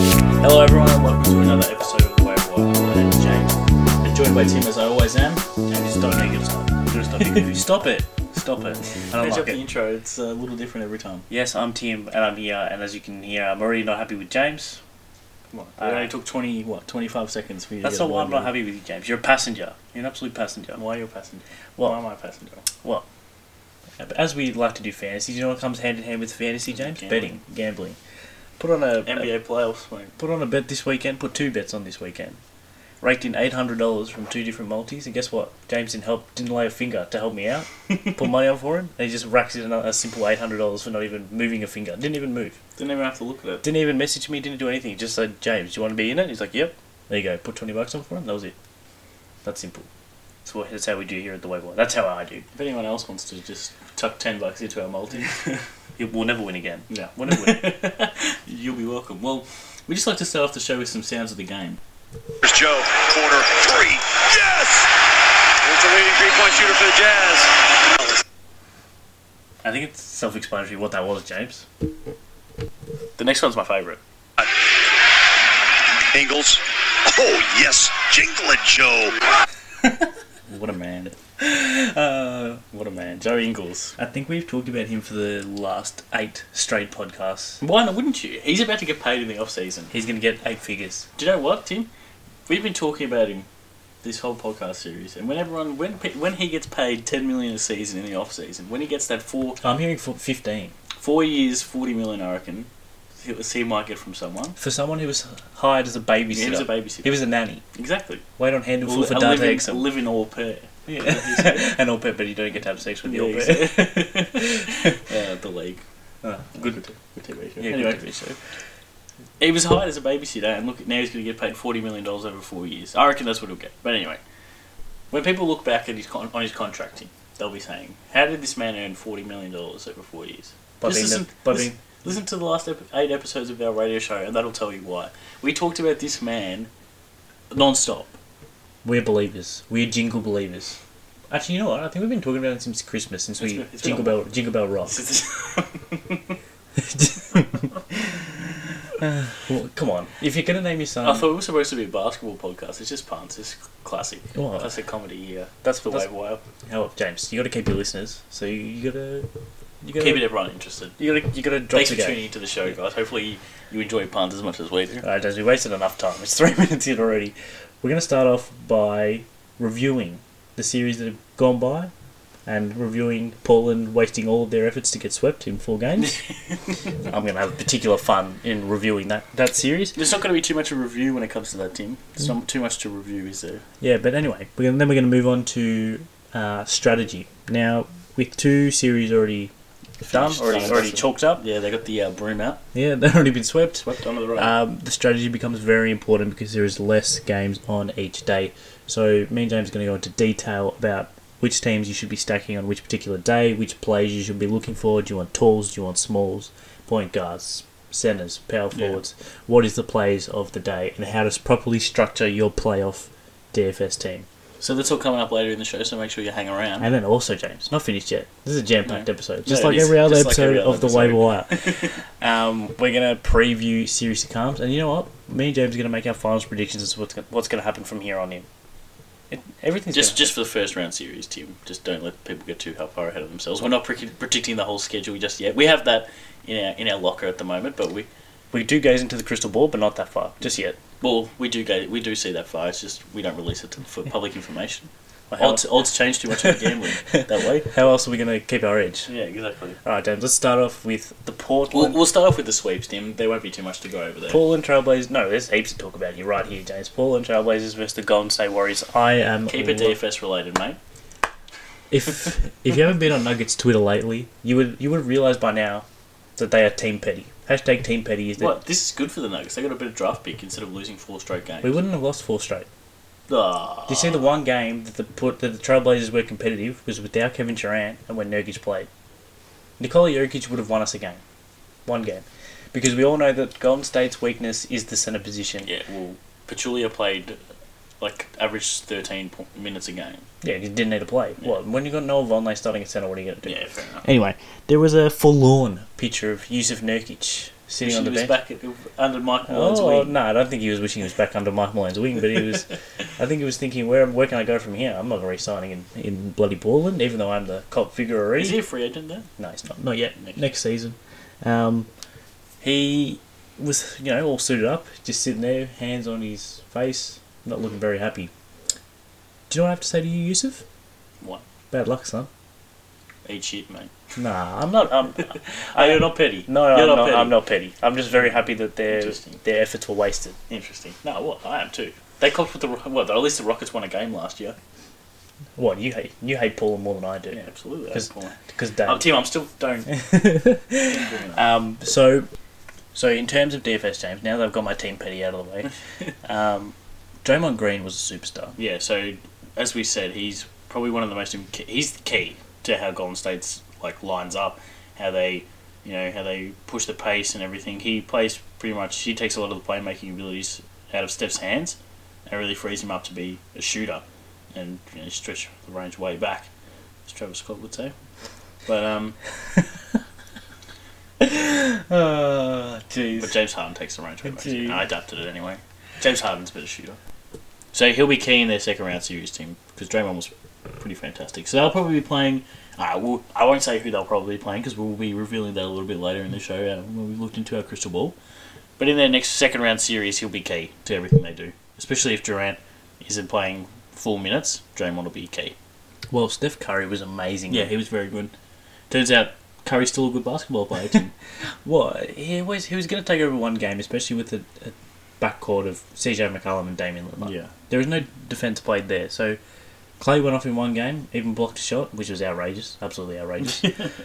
Hello everyone and welcome to another episode of The Way of Wild. My name is James. I'm joined by Tim as I always am. James, stop making it stop. You're gonna stop making it. Stop it. Stop it. I don't Change like up the it. intro, it's a little different every time. Yes, I'm Tim and I'm here, and as you can hear, I'm already not happy with James. It only took 25 seconds for you to That's get not a why I'm word not in. happy with you, James. You're a passenger. You're an absolute passenger. Why are you a passenger? Well- Why am I a passenger? Well, as we like to do fantasy, you know what comes hand in hand with fantasy, James? Gambling. Gambling. Put on a NBA playoffs, mate. put on a bet this weekend. Put 2 bets on this weekend. Raked in $800 from 2 different multis, and guess what? James didn't lay a finger to help me out. Put money on for him, and he just racks in a simple $800 for not even moving a finger. Didn't even move. Didn't even have to look at it. Didn't even message me, didn't do anything. Just said, James, do you want to be in it? He's like, yep. There you go. Put $20 on for him. That was it. That's simple. That's how we do here at the Wayboy. That's how I do. If anyone else wants to just tuck $10 into our multi, We'll never win again. yeah, We'll never win. you'll be welcome. Well, we just like to start off the show with some sounds of the game. Here's Joe, corner, three, yes! There's the leading three-point shooter for the Jazz. I think it's self-explanatory what that was, James. The next one's my favourite. Ingles, oh yes, Jingle and Joe. What a man. What a man. Joe Ingles. I think we've talked about him for the last 8 straight podcasts. Why not, wouldn't you? He's about to get paid in the off-season. He's going to get 8 figures. Do you know what, Tim? We've been talking about him this whole podcast series, and when he gets paid $10 million a season in the off season, when he gets that I'm hearing for 15. 4 years, $40 million, I reckon, he might get from someone. For someone who was hired as a babysitter. He was a babysitter. He was a nanny. Exactly. Wait on handful for A Dante living, Exum. living au pair. Yeah. An au pair, but you don't get to have sex with the au pair. Exactly. The league. Good. Good TV show. Yeah, Anyway, good TV show. he was hired as a babysitter, and look, now he's going to get paid $40 million over 4 years. I reckon that's what he'll get. But anyway, when people look back at his on his contracting, they'll be saying, "How did this man earn $40 million over 4 years?" Listen to the last 8 episodes of our radio show, and that'll tell you why. We talked about this man non-stop. We're believers. We're jingle believers. Actually, you know what? I think we've been talking about it since Christmas, since It's Jingle Bell Rock. Well, come on. If you're going to name your son... I thought we were supposed to be a basketball podcast. It's just punts. It's classic. What? Classic comedy here. That's The Wave Wire. Oh, James, you got to keep your listeners. So you got to... Keep it everyone interested. You got to drop Thanks the for game. tuning into the show, guys. Hopefully you enjoy puns as much as we do. Alright, James, we wasted enough time. It's 3 minutes in already. We're going to start off by reviewing the series that have gone by and reviewing Portland wasting all of their efforts to get swept in 4 games. I'm going to have particular fun in reviewing that series. There's not going to be too much of a review when it comes to that, Tim. There's not too much to review, is there? Yeah, but anyway, then we're going to move on to strategy. Now, with 2 series already done, already chalked up. Yeah, they got the broom out. Yeah, they've already been swept. Swept under the rug. The strategy becomes very important because there is less games on each day. So me and James are going to go into detail about which teams you should be stacking on which particular day, which plays you should be looking for. Do you want talls? Do you want smalls? Point guards, centers, power forwards? What is the plays of the day and how to properly structure your playoff DFS team? So that's all coming up later in the show, so make sure you hang around. And then also, James, not finished yet. This is a jam-packed episode. Just No, like it is. every other Just like episode every other of the Wave Wire. We're going to preview series to come. And you know what? Me and James are going to make our finals predictions as to what's going to happen from here on in. Everything's Just for the first round series, Tim. Just don't let people get too far ahead of themselves. We're not predicting the whole schedule just yet. We have that in our locker at the moment, but we do gaze into the crystal ball, but not that far just yet. well, we do see that far. It's just we don't release it for public information. Odds change too much in gambling that way. How else are we going to keep our edge? Yeah, exactly. All right, James. Let's start off with the Portland. We'll start off with the sweeps, Tim. There won't be too much to go over there. Portland Trailblazers. No, there's heaps to talk about here, right here, James. Portland Trailblazers versus the Golden State Warriors. Keep it DFS related, mate. If you haven't been on Nuggets Twitter lately, you would realise by now that they are team petty. Hashtag team petty is that What? This is good for the Nuggets. They got a better draft pick instead of losing 4 straight games. we wouldn't have lost 4 straight. Ah. Do you see the one game that the Trailblazers were competitive was without Kevin Durant and when Nurkic played? Nikola Jokic would have won us a game. One game. Because we all know that Golden State's weakness is the centre position. Yeah, well, Pachulia played average 13 minutes a game. Yeah, he didn't need to play. Yeah. What? When you got Noah Vonleh starting at centre, what are you going to do? Yeah, fair enough. Anyway, there was a forlorn picture of Yusuf Nurkic sitting on the He was bench. back under Mike Mullins' Oh wing. no, I don't think he was wishing he was back under Mike Mullins' wing, but he was. I think he was thinking, where can I go from here? I'm not re-signing in bloody Portland, even though I'm the cult figure already. Is he a free agent then? No, he's not yet. Next season, he was all suited up, just sitting there, hands on his face, not looking very happy. Do you know what I have to say to you, Yusuf? What? Bad luck, son. Eat shit, mate. Nah, I'm not. You're not petty. No, You're I'm petty. I'm not petty. I'm just very happy that Interesting. their efforts were wasted. Interesting. No, what? I am too. They copped with at least the Rockets won a game last year. What, you hate Paul more than I do? Yeah, absolutely. Because Dave. Tim, I'm still don't. So in terms of DFS, James, now that I've got my team petty out of the way, Draymond Green was a superstar. Yeah. So as we said, he's probably one of the most. He's the key to how Golden State's lines up, how they push the pace and everything. He plays pretty much. He takes a lot of the playmaking abilities out of Steph's hands, and really frees him up to be a shooter, and stretch the range way back, as Travis Scott would say. But Jeez. But James Harden takes the range way back. And I adapted it anyway. James Harden's a better shooter, so he'll be key in their second round series team because Draymond was pretty fantastic. So they'll probably be playing. I won't say who they'll probably be playing because we'll be revealing that a little bit later in the show when we've looked into our crystal ball. But in their next second round series, he'll be key to everything they do. Especially if Durant isn't playing full minutes, Draymond will be key. Well, Steph Curry was amazing. Yeah, he was very good. Turns out Curry's still a good basketball player too. What? He was going to take over one game, especially with a backcourt of CJ McCollum and Damian Lillard. Yeah. There was no defence played there, so Clay went off in one game, even blocked a shot, which was outrageous, absolutely outrageous.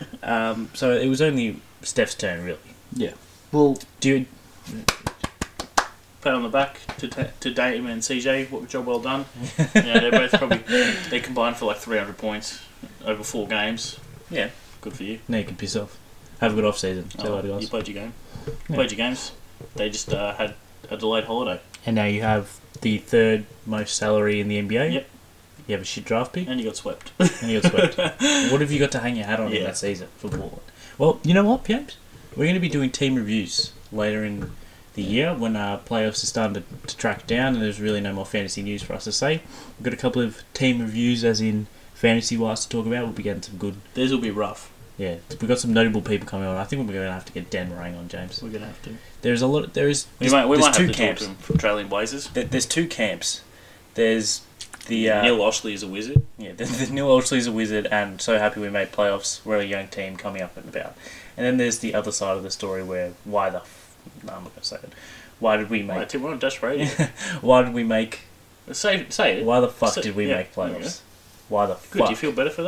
So it was only Steph's turn, really. Yeah. Well, do you... Pat on the back to Dame and CJ. What job well done. They're both they combined for 300 points over 4 games. Yeah, good for you. Now you can piss off. Have a good off season. See you later, guys. You played your game. Played your games. They just had a delayed holiday. And now you have the third most salary in the NBA. Yep. You have a shit draft pick. And you got swept. And you got swept. What have you got to hang your hat on in that season for Portland? Well, you know what, James? We're going to be doing team reviews later in the year when our playoffs are starting to track down and there's really no more fantasy news for us to say. We've got a couple of team reviews as in fantasy-wise to talk about. We'll be getting some good... Theirs will be rough. Yeah, we've got some notable people coming on. I think we're going to have to get Dan Morang on, James. We're going to have to. There's a lot... We might have two to camps. talk to them from Australian Blazers. There's 2 camps. There's the... Neil Oshley is a wizard. Yeah, the Neil Oshley's a wizard and so happy we made playoffs. We're a young team coming up and about. And then there's the other side of the story where no, I'm not going to say it. Why did we make... Right, Tim, we're on Dash Radio. Why did we make... Say it. Why the fuck did we make playoffs? Why the Good, fuck? do you feel better for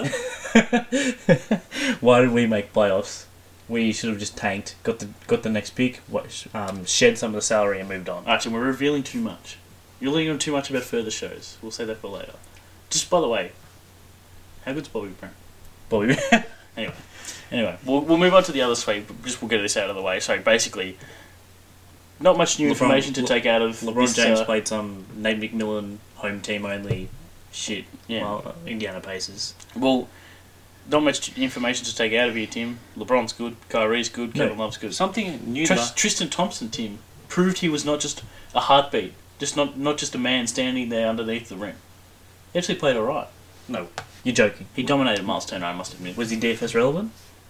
that? Why did we make playoffs? We should have just tanked, got the next pick, shed some of the salary and moved on. Actually, we're revealing too much. You're leaning on too much about further shows. We'll say that for later. Just by the way, how good's Bobby Brown? Bobby. Anyway, we'll move on to the other sweep. We'll get this out of the way. So basically, not much new information to take out of LeBron this, James played some Nate McMillan home team only shit. Yeah. While Indiana Pacers. Well, not much information to take out of here, Tim. LeBron's good. Kyrie's good. Kevin Love's good. Something new. Tristan Thompson, Tim, proved he was not just a heartbeat, not just a man standing there underneath the rim. He actually played alright. No, you're joking. He dominated Miles Turner, I must admit. Was he DFS relevant?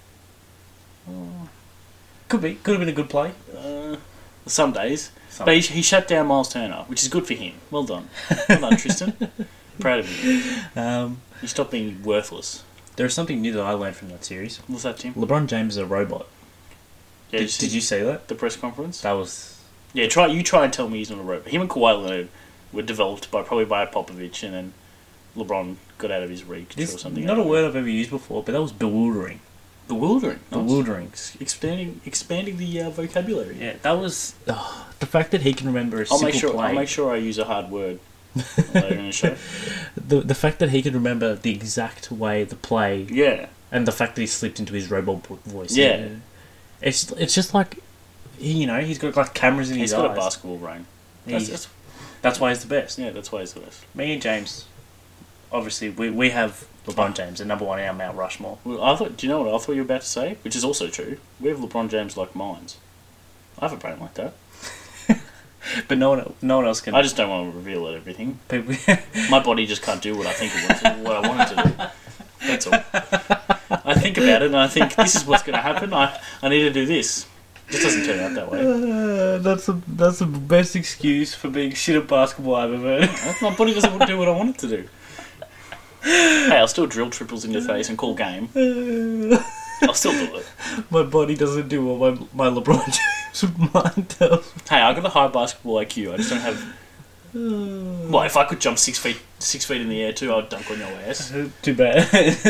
Could be. Could have been a good play. Some days. But he shut down Miles Turner, which is good for him. Well done. Well done, Tristan. Proud of you. He stopped being worthless. There is something new that I learned from that series. What's that, Tim? LeBron James is a robot. Yeah, Did you say that? The press conference? That was... Yeah, try and tell me he's not a robot. Him and Kawhi Leonard were developed probably by Popovich, and then LeBron got out of his reach or something. Not a word I've ever used before, but that was bewildering. Bewildering. Bewildering. Expanding the vocabulary. Yeah, that was... the fact that he can remember a simple play... I'll make sure I use a hard word later in the show. The fact that he can remember the exact way the play... Yeah. And the fact that he slipped into his robot voice. Yeah. It's just like... he's got cameras in his eyes. He's got a basketball brain. That's why he's the best. Yeah, that's why he's the best. Me and James, obviously, we have LeBron James, the number one in our Mount Rushmore. Well, do you know what I thought you were about to say? Which is also true. We have LeBron James like mines. I have a brain like that. But no one else can. I just don't want to reveal it, everything. People, My body just can't do what I think it wants, what I want it to do. That's all. I think about it and I think this is what's going to happen. I need to do this. It just doesn't turn out that way. that's the best excuse for being shit at basketball I've ever heard. My body doesn't do what I want it to do. Hey, I'll still drill triples in your face and call game. I'll still do it. My body doesn't do what my LeBron James mind does. Hey, I got a high basketball IQ. I just don't have. Well, if I could jump 6 feet in the air too, I'd dunk on your ass. Too bad.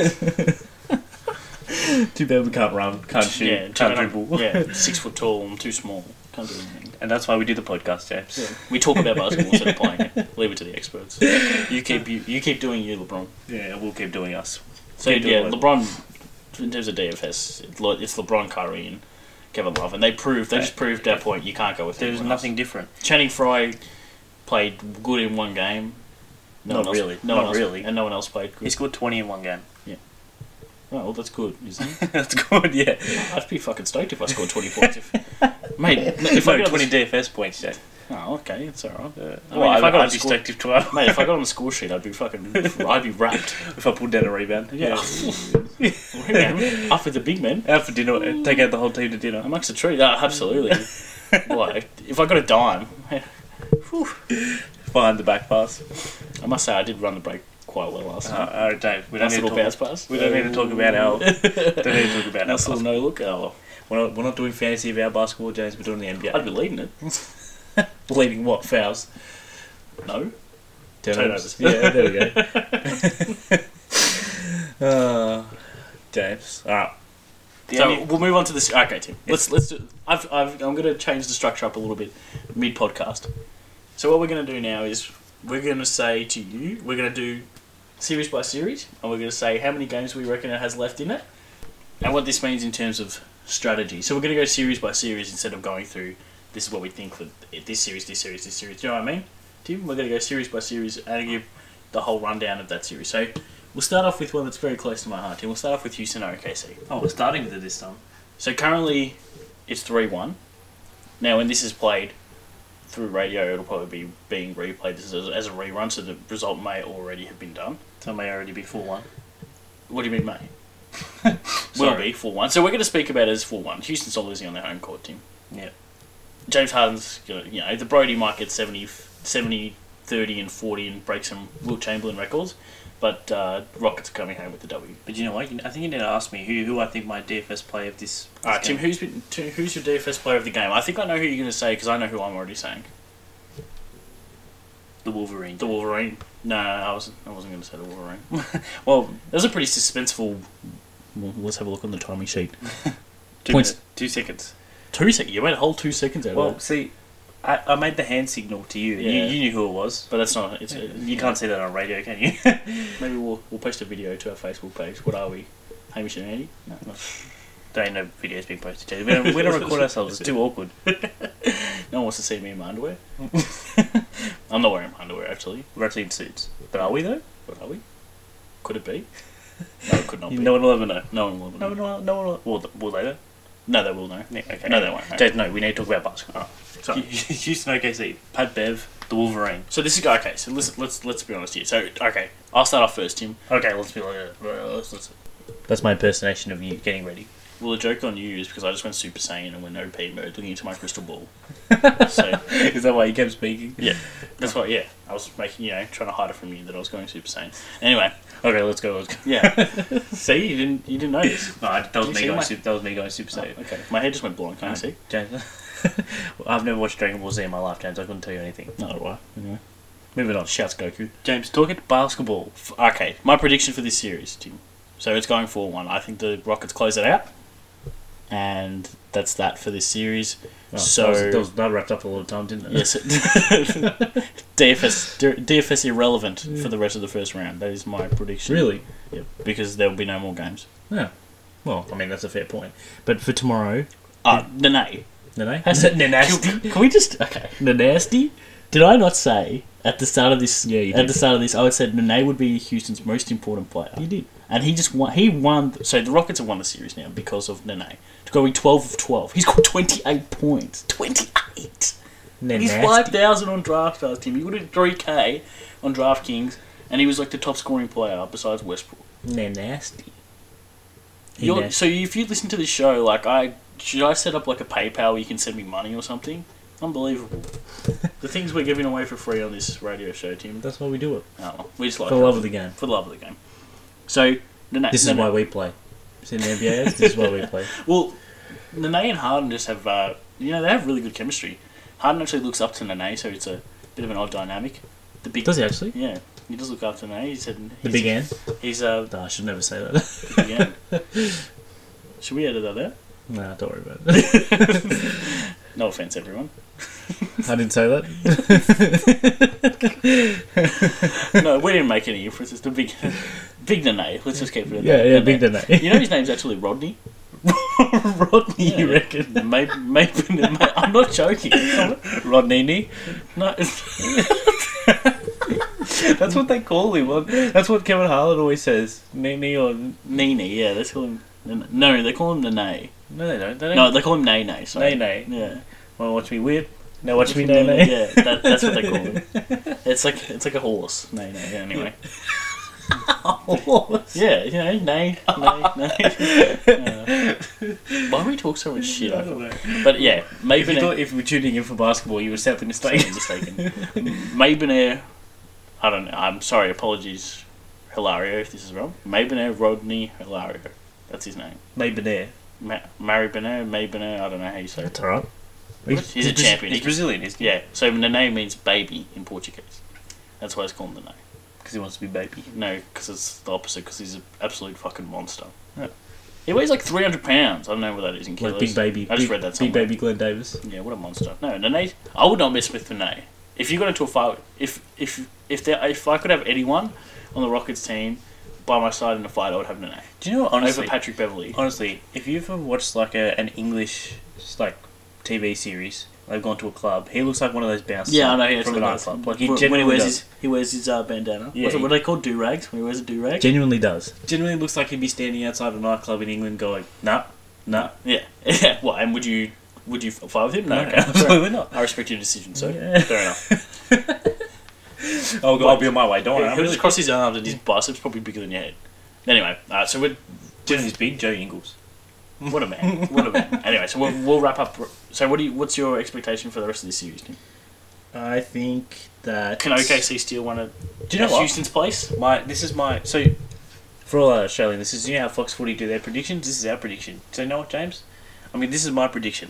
Too bad we can't run, can't shoot, can't dribble. Yeah, 6 foot tall. I'm too small. Can't do anything. And that's why we do the podcast, James. Yeah. We talk about basketball instead of playing it. Leave it to the experts. You keep doing you, LeBron. Yeah, we'll keep doing us. So yeah, LeBron. In terms of DFS, it's LeBron, Kyrie, and Kevin Love, and they just proved our point. You can't go with. There's nothing different. Channing Frye played good in one game. Not really. And no one else played good. He scored 20 in one game. Yeah. Oh, well, that's good, isn't it? That's good, yeah. I'd be fucking stoked if I scored 20 points. Mate, if I got 20 DFS points, Jay. Oh, okay, it's alright. I'd be stoked if 12. Mate, if I got on the score sheet, I'd be wrapped. If I pulled down a rebound. Yeah. Up with the big men. Out for dinner, take out the whole team to dinner. Amongst the tree, absolutely. What? If I got a dime... Behind the back pass. I must say, I did run the break quite well last time. Alright, Dave. We don't need to talk bounce pass. We don't need to talk about our... don't need to talk about Nice our little no-look. Oh. We're not doing fantasy of our basketball, James. We're doing the NBA. I'd be leading it. Leading what? Fouls? No. Turnovers. Yeah, there we go. James. Alright. We'll move on to this. Okay, Tim. Let's do. I'm going to change the structure up a little bit mid podcast. So what we're going to do now is we're going to say to you, we're going to do series by series, and we're going to say how many games we reckon it has left in it, and what this means in terms of strategy. So we're going to go series by series instead of going through. This is what we think for this series. Do you know what I mean, Tim? We're going to go series by series and give the whole rundown of that series. So we'll start off with one that's very close to my heart, Tim. We'll start off with Houston OKC. Oh, we're starting with it this time. So currently, it's 3-1. Now, when this is played through radio, it'll probably be being replayed as a rerun, so the result may already have been done. So it may already be 4-1. What do you mean, may? Will be 4-1. So we're going to speak about it as 4-1. Houston's not losing on their home court, Tim. Yeah. James Harden's, the Brody might get 70, 30 and 40 and break some Wilt Chamberlain records, but Rockets are coming home with the W. But you know what? I think you need to ask me who I think my DFS player of this Alright, Tim, game. who's your DFS player of the game? I think I know who you're going to say because I know who I'm already saying. The Wolverine. The Wolverine. No, I wasn't going to say the Wolverine. Well, that was a pretty suspenseful... Well, let's have a look on the timing sheet. 2 seconds. 2 seconds? You went a whole 2 seconds out of Well, that. see, I made the hand signal to you. Yeah. You knew who it was. But that's not... You can't see that on radio, can you? Maybe we'll post a video to our Facebook page. What are we? Hamish and Andy? No. There ain't no videos being posted, Jay. We don't record ourselves. It's too awkward. No one wants to see me in my underwear. I'm not wearing my underwear, actually. We're actually in suits. But are we, though? What are we? Could it be? No, it could not be. No one will ever know. No one will ever know. No one will. Will they, though? No, they will know. Yeah, okay. No, they won't know. Jay, no, we need to talk about basketball. So, Houston OKC. Pat Bev, the Wolverine. So this is... Okay, so let's be honest here. So, okay, I'll start off first, Tim. Okay, let's be like... That's my impersonation of you getting ready. Well, the joke on you is because I just went Super Saiyan and went OP mode looking into my crystal ball. So is that why you kept speaking? Yeah. That's why, yeah. I was making, trying to hide it from you that I was going Super Saiyan. Anyway. Okay, let's go. Yeah. See, you didn't know this. No, that was me going Super Saiyan. Okay. My head just went blind, can you see? James, I've never watched Dragon Ball Z in my life, James. I couldn't tell you anything. No, do I. Anyway. Moving on. Shouts Goku. James, talking basketball. Okay, my prediction for this series, Tim. So it's going 4-1. I think the Rockets close it out. And that's that for this series. Oh, so that wrapped up a lot of time, didn't it? Yes. DFS irrelevant for the rest of the first round. That is my prediction. Really? Yep. Because there will be no more games. Yeah. Well, I mean, that's a fair point. But for tomorrow... Nene. Nene? Nasty. Can we just... Okay. Nasty? Did I not say at the start of this... Yeah, you did. At the start of this, I would say Nene would be Houston's most important player. You did. And he just won. He won. So the Rockets have won the series now because of Nene. Going 12 of 12. He's got 28 points. 28. He's 5,000 on DraftStars, Tim. He got a 3K on DraftKings, and he was like the top scoring player besides Westbrook. They're nasty. So if you listen to this show, like should I set up like a PayPal where you can send me money or something? Unbelievable. The things we're giving away for free on this radio show, Tim. That's why we do it. Oh, we just like for the love of the game. For the love of the game. So this is why we play. See, in the NBA, this is why we play. Well, Nene and Harden just have, they have really good chemistry. Harden actually looks up to Nene, so it's a bit of an odd dynamic. Does he actually? Yeah, he does look up to Nene. He said the big end. He's No, I should never say that. The big end. Should we edit that out? Nah, don't worry about it. No offense, everyone. I didn't say that. No, we didn't make any references to Big Nene. Let's just keep it at that. Yeah, Nene. Big Nene. You know his name's actually Rodney? Rodney, you reckon? Maybe I'm not joking. Rodney? No. That's what they call him. That's what Kevin Harlan always says. Nene or... Nene, yeah, they call him... No, they call him Nene. No, they don't. No, they call him Nene. Sorry. Nene. Yeah. Want to watch me weird? Now watch me Nene. Yeah, that's what they call him. It's like a horse. Nene. Yeah, anyway. Horse? Yeah, Nene. Why do we talk so much shit? I don't know. But yeah, Maybenair. If you were tuning in for basketball, you were sadly mistaken. Maybenair. I don't know. I'm sorry. Apologies, Hilario, if this is wrong. Maybenair Rodney Hilario. That's his name. Maybenair. Maybenair. I don't know how you say it. That's alright. He's a champion. He's Brazilian, isn't he? Yeah. So Nene means baby in Portuguese. That's why it's called Nene. Because he wants to be baby. No, because it's the opposite. Because he's an absolute fucking monster. Yeah. He weighs like 300 pounds. I don't know what that is in kilos. Like big baby. I just read that somewhere. Big baby Glenn Davis. Yeah, what a monster. No, Nene. I would not mess with Nene. If you got into a fight, if I could have anyone on the Rockets team by my side in a fight, I would have Nene. Do you know what, honestly? Over Patrick Beverley. Honestly, if you ever watched like an English like TV series, they've gone to a club. He looks like one of those bouncers. Yeah, I know. He from a nightclub. Like he wears his bandana. Yeah, what are they called? Do-rags? When he wears a do-rag? Genuinely does. Genuinely looks like he'd be standing outside a nightclub in England going, nah. Yeah. Yeah. What? And would you fight with him? No, okay. Absolutely not. I respect your decision, so yeah. fair enough. I'll be on my way. Don't worry. He'll just cross his arms and his biceps probably bigger than your head. Anyway, so we're... Generally big, Joe Ingles. What a man. Anyway, so we'll wrap up. So what's your expectation for the rest of this series, Tim? I think that... Can OKC steal one of Houston's place? So, for all our Australian, this is how Fox Footy do their predictions. This is our prediction. So you know what, James? I mean, this is my prediction.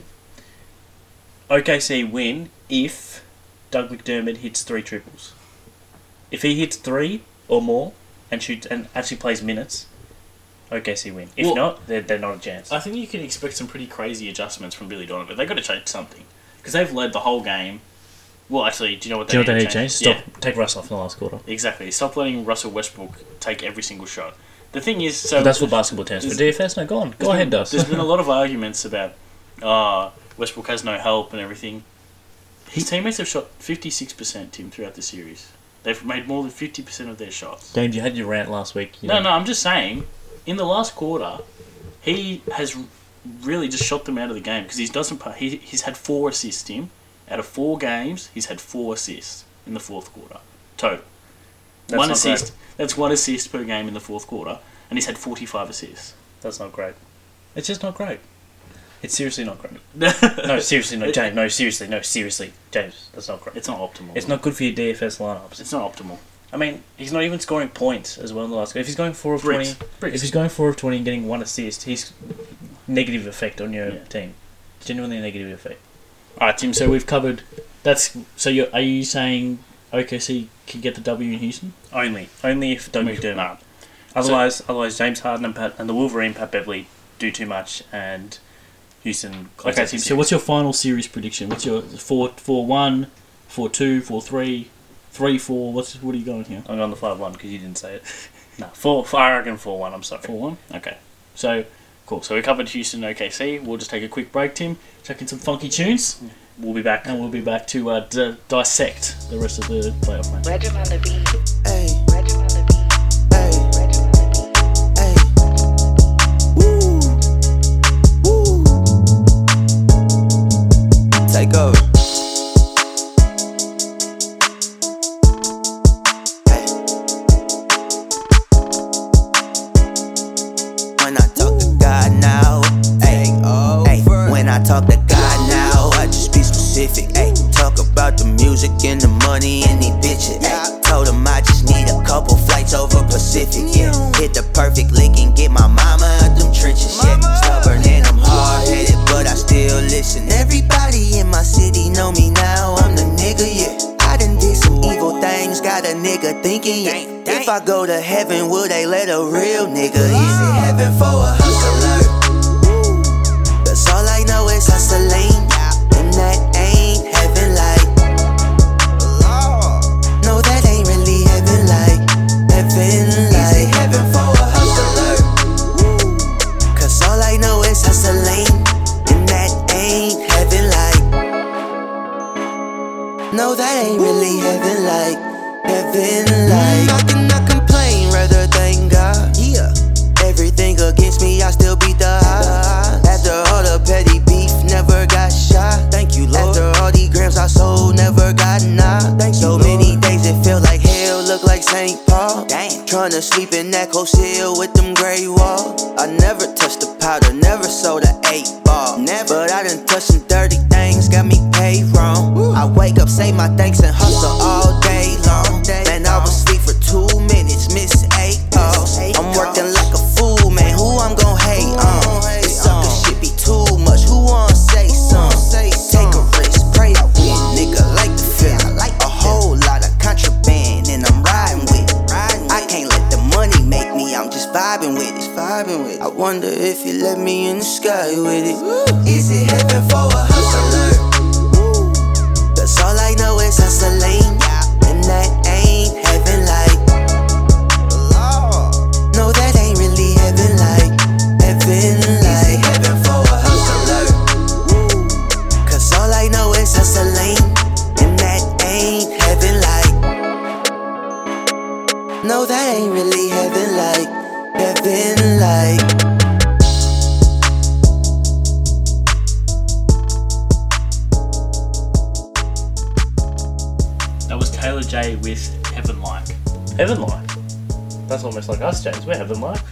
OKC win if Doug McDermott hits 3 triples. If he hits 3 or more and shoots and actually plays minutes, OKC win. If not, they're not a chance. I think you can expect some pretty crazy adjustments from Billy Donovan. They've got to change something because they've led the whole game. Well, actually, do you know what they need to change? Take Russ off in the last quarter. Exactly. Stop letting Russell Westbrook take every single shot. The thing is, but that's what basketball terms. For DFS, no, go ahead, Dust. There's been a lot of arguments about Westbrook has no help and everything. His teammates have shot 56%, Tim, throughout the series. They've made more than 50% of their shots. James, you had your rant last week. No, I'm just saying, in the last quarter, he has really just shot them out of the game because he's had 4 assists, Tim. Out of 4 games, he's had 4 assists in the fourth quarter. Total. That's 1 assist. Great. That's 1 assist per game in the fourth quarter, and he's had 45 assists. That's not great. It's just not great. It's seriously not great. No, seriously, no, James. No, seriously, James. That's not great. It's not optimal. It's not good for your DFS lineups. It's not optimal. I mean, he's not even scoring points as well in the last game. If he's going 4 of 20, Bricks. If he's going 4 of 20 and getting 1 assist, he's negative effect on your team. Genuinely a negative effect. All right, Tim. So we've covered. Are you saying OKC can get the W in Houston? Only if Doug McDermott. Otherwise, James Harden and the Wolverine Pat Beverley do too much, and Houston. Okay, Tim. So what's your final series prediction? What's your 4-1, 4-2, 4-3, 3-4? What are you going here? I'm going the 5-1 because you didn't say it. No, 4. I reckon 4-1. I'm sorry. 4-1. Okay. So. Cool, so we covered Houston and OKC. We'll just take a quick break, Tim. Check in some funky tunes. We'll be back. And we'll be back to dissect the rest of the playoff match. Regiment on the beat. Hey. Regiment on the beat. Hey. Regiment on the beat. take over. Hey. When I talk to God now, hey, when I talk to God now, I just be specific, hey. Talk about the music and the money and these bitches, hey. Told him I just need a couple flights over Pacific, yeah. Hit the perfect lick and get my mama out them trenches, yeah. Stubborn and I'm hard-headed, but I still listen. Everybody in my city know me now, I'm the nigga, yeah. I done did some evil things, got a nigga thinking, yeah. If I go to heaven, will they let a real nigga in? Is it heaven for a hustler? Cause all I know is hustling, and that ain't heaven like. No, that ain't really heaven like. Heaven like. Is it heaven for a hustler? Cause all I know is hustling, and that ain't heaven like. No, that ain't really heaven like. Heaven like. I cannot complain, rather thank God. Yeah. Everything against me, I still beat the odds. After all the petty beef, never got shot. Thank you, Lord. After all these grams I sold, never got knocked. Thank you, Lord. So many days it felt like hell, look like St. Paul. Damn. Tryna sleep in that coast hill with them gray walls. I never touched the powder, never sold a 8-ball. Never, but I done touched some dirty things, got me paid wrong. I wake up, say my thanks and hustle all day long. Man, I was asleep for 2 minutes, miss 8 calls. I'm working like a fool, man, who I'm gon' hate on? This sucker shit be too much, who wanna say something? Take a risk, pray I win, nigga, like the feeling. A whole lot of contraband and I'm riding with it. I can't let the money make me, I'm just vibing with it. I wonder if you let me in the sky with it. Is it heaven for a hustler? Cause all I know is hustling, and that ain't heaven like. No, that ain't really heaven like. Heaven like. Is it heaven for a hustler? Cause all I know is hustling, and that ain't heaven like. No, that ain't really heaven like. Heaven like. That was Taylor J with Heaven Like. Heaven like. That's almost like us, James. We're heaven like.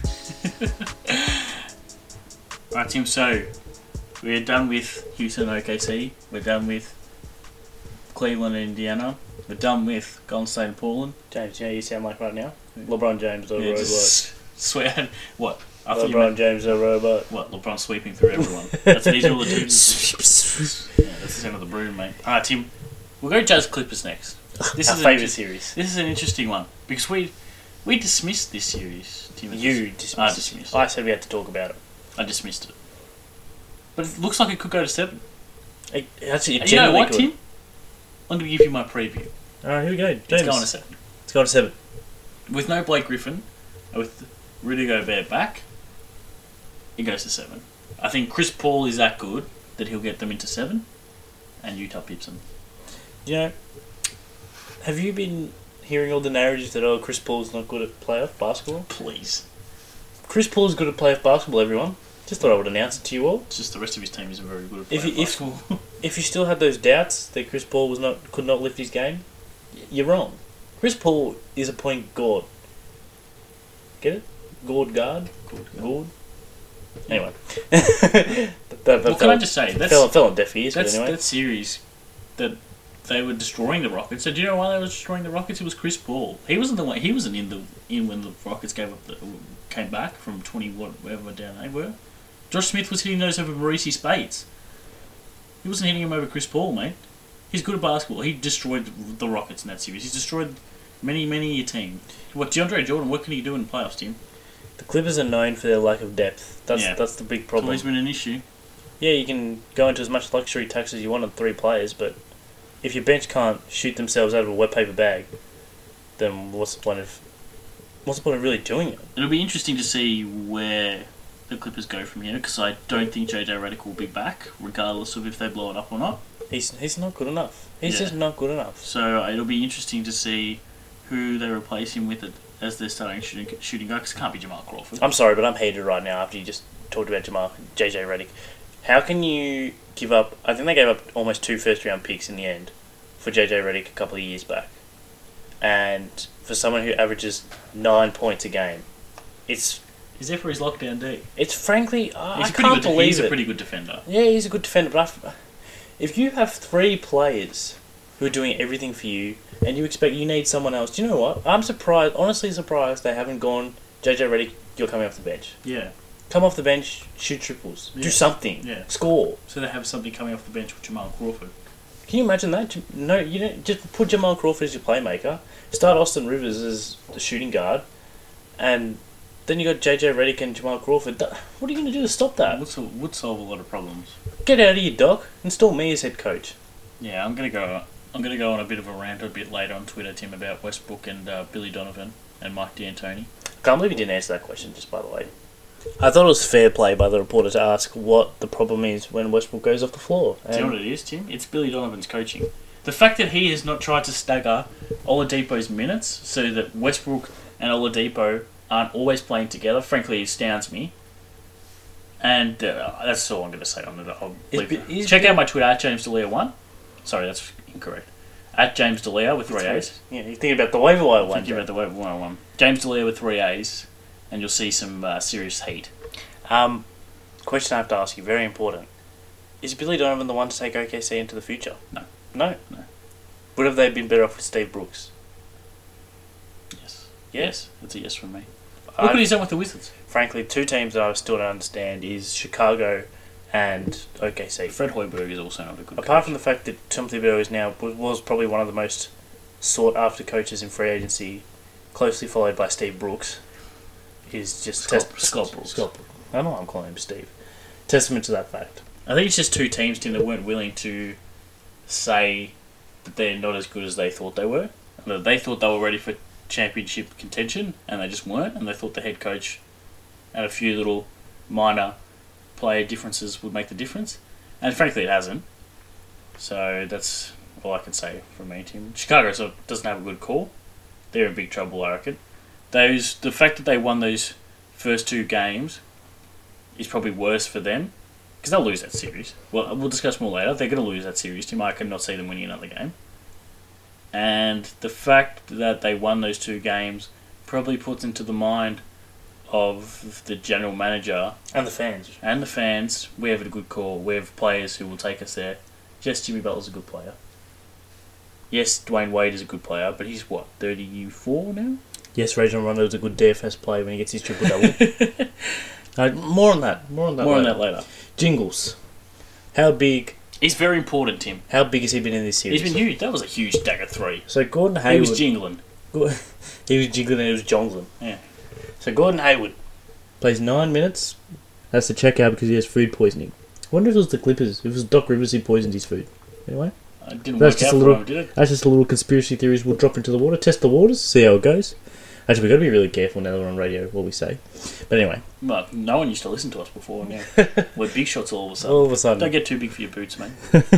Alright, Tim, so we're done with Houston and OKC. We're done with Cleveland and Indiana. We're done with Golden State and Portland. James, you know what you sound like right now? LeBron James or Yeah, robot. just swear. What? I thought you LeBron meant, James or robot. what? LeBron sweeping through everyone. That's what he's all the dudes. Yeah, that's the sound of the broom, mate. Alright, Tim, we'll go Jazz Clippers next. This Our is favourite series. This is an interesting one because we dismissed this series. Tim, You dismissed I it. dismissed I said we had to talk about it. I dismissed it. But it looks like it could go to 7. Actually, And you know what, Tim? I'm going to give you my preview. Alright, here we go. James. It's going to 7. It's going to 7. With no Blake Griffin, and with Rudy Gobert back, it goes to 7. I think Chris Paul is that good that he'll get them into 7, and Utah pips them. You know, have you been hearing all the narratives that Chris Paul's not good at playoff basketball? Please. Chris Paul's good at playoff basketball, everyone. Just thought I would announce it to you all. It's just the rest of his team isn't very good at If basketball. you still had those doubts that Chris Paul could not lift his game, you're wrong. Chris Paul is a point guard. Get it? Guard? Guard? Anyway. Well, can I just say, fell on deaf ears, but anyway. that series that they were destroying the Rockets. So do you know why they were destroying the Rockets? It was Chris Paul. He wasn't the one. He wasn't in when the Rockets came back from 20 whatever down they were. Josh Smith was hitting those over Maurice Spates. He wasn't hitting him over Chris Paul, mate. He's good at basketball. He destroyed the Rockets in that series. He's destroyed many a team. What, DeAndre Jordan? What can he do in the playoffs, Tim? The Clippers are known for their lack of depth. That's the big It's problem. always been an issue. Yeah, you can go into as much luxury tax as you want on 3 players, but if your bench can't shoot themselves out of a wet paper bag, then what's the point of really doing it? It'll be interesting to see where the Clippers go from here, because I don't think JJ Redick will be back, regardless of if they blow it up or not. He's not good enough. He's Yeah. just not good enough. So it'll be interesting to see who they replace him with as their starting shooting guy, because it can't be Jamal Crawford. I'm sorry, but I'm heated right now after you just talked about JJ Redick. How can you give up... I think they gave up almost 2 first-round picks in the end for JJ Redick a couple of years back. And for someone who averages 9 points a game, it's He's there for his lockdown D. frankly... I can't believe it. He's a pretty good defender. Yeah, he's a good defender, but if you have 3 players who are doing everything for you, and you expect you need someone else, do you know what? I'm honestly surprised they haven't gone, JJ Redick, you're coming off the bench. Yeah. Come off the bench, shoot triples, do something, score. So they have somebody coming off the bench with Jamal Crawford. Can you imagine that? No, you don't. Just put Jamal Crawford as your playmaker, start Austin Rivers as the shooting guard, and then you got JJ Redick and Jamal Crawford. What are you going to do to stop that? Would solve a lot of problems. Get out of your dock. Install me as head coach. Yeah, I'm gonna go on a bit of a rant a bit later on Twitter, Tim, about Westbrook and Billy Donovan and Mike D'Antoni. Can't believe you didn't answer that question, just by the way. I thought it was fair play by the reporter to ask what the problem is when Westbrook goes off the floor. Do you know what it is, Tim? It's Billy Donovan's coaching. The fact that he has not tried to stagger Oladipo's minutes so that Westbrook and Oladipo aren't always playing together, frankly, astounds me. And that's all I'm going to say on it. Check out my Twitter, at JamesDelia1. Sorry, that's incorrect. At James Delia with 3 A's. Yeah, you're thinking about the waiver wire one. Thinking about the waiver wire one. James Delia with 3 A's, and you'll see some serious heat. Question I have to ask you, very important. Is Billy Donovan the one to take OKC into the future? No. No? No. Would have they been better off with Steve Brooks? Yes. Yeah? Yes. That's a yes from me. Look what he's done with the Wizards. Frankly, 2 teams that I still don't understand is Chicago and OKC. Fred Hoiberg is also not a good Apart coach. from the fact that Tim Thibodeau is now was probably one of the most sought after coaches in free agency, closely followed by Steve Brooks, is just Scott Brooks. Scott Brooks. I don't know why I'm calling him Steve. Testament to that fact. I think it's just 2 teams, Tim, that weren't willing to say that they're not as good as they thought they were. And that they thought they were ready for championship contention, and they just weren't. And they thought the head coach and a few little minor player differences would make the difference. And frankly, it hasn't. So that's all I can say from me, Tim. Chicago sort of doesn't have a good call. They're in big trouble, I reckon. The fact that they won those first 2 games is probably worse for them, because they'll lose that series. Well, we'll discuss more later. They're going to lose that series, Tim. I cannot see them winning another game. And the fact that they won those 2 games probably puts into the mind of the general manager And the fans. we have a good call. We have players who will take us there. Yes, Jimmy Butler's a good player. Yes, Dwayne Wade is a good player, but he's what, 34 now? Yes, Rajon Rondo's a good DFS player when he gets his triple-double. More on that later. Jingles. How big... He's very important, Tim. How big has he been in this series? He's been huge. That was a huge dagger 3. So Gordon Hayward... He was jingling. He was jiggling and he was jongling. Yeah. So Gordon Hayward plays 9 minutes. Has to check out because he has food poisoning. I wonder if it was the Clippers. If it was Doc Rivers who poisoned his food. Anyway. It didn't work out for him, did it? That's just a little conspiracy theories we'll drop into the water. Test the waters. See how it goes. Actually, we've got to be really careful now that we're on radio, what we say. But anyway. Well, no one used to listen to us before. Now we're big shots all of a sudden. All of a sudden. Don't get too big for your boots, mate.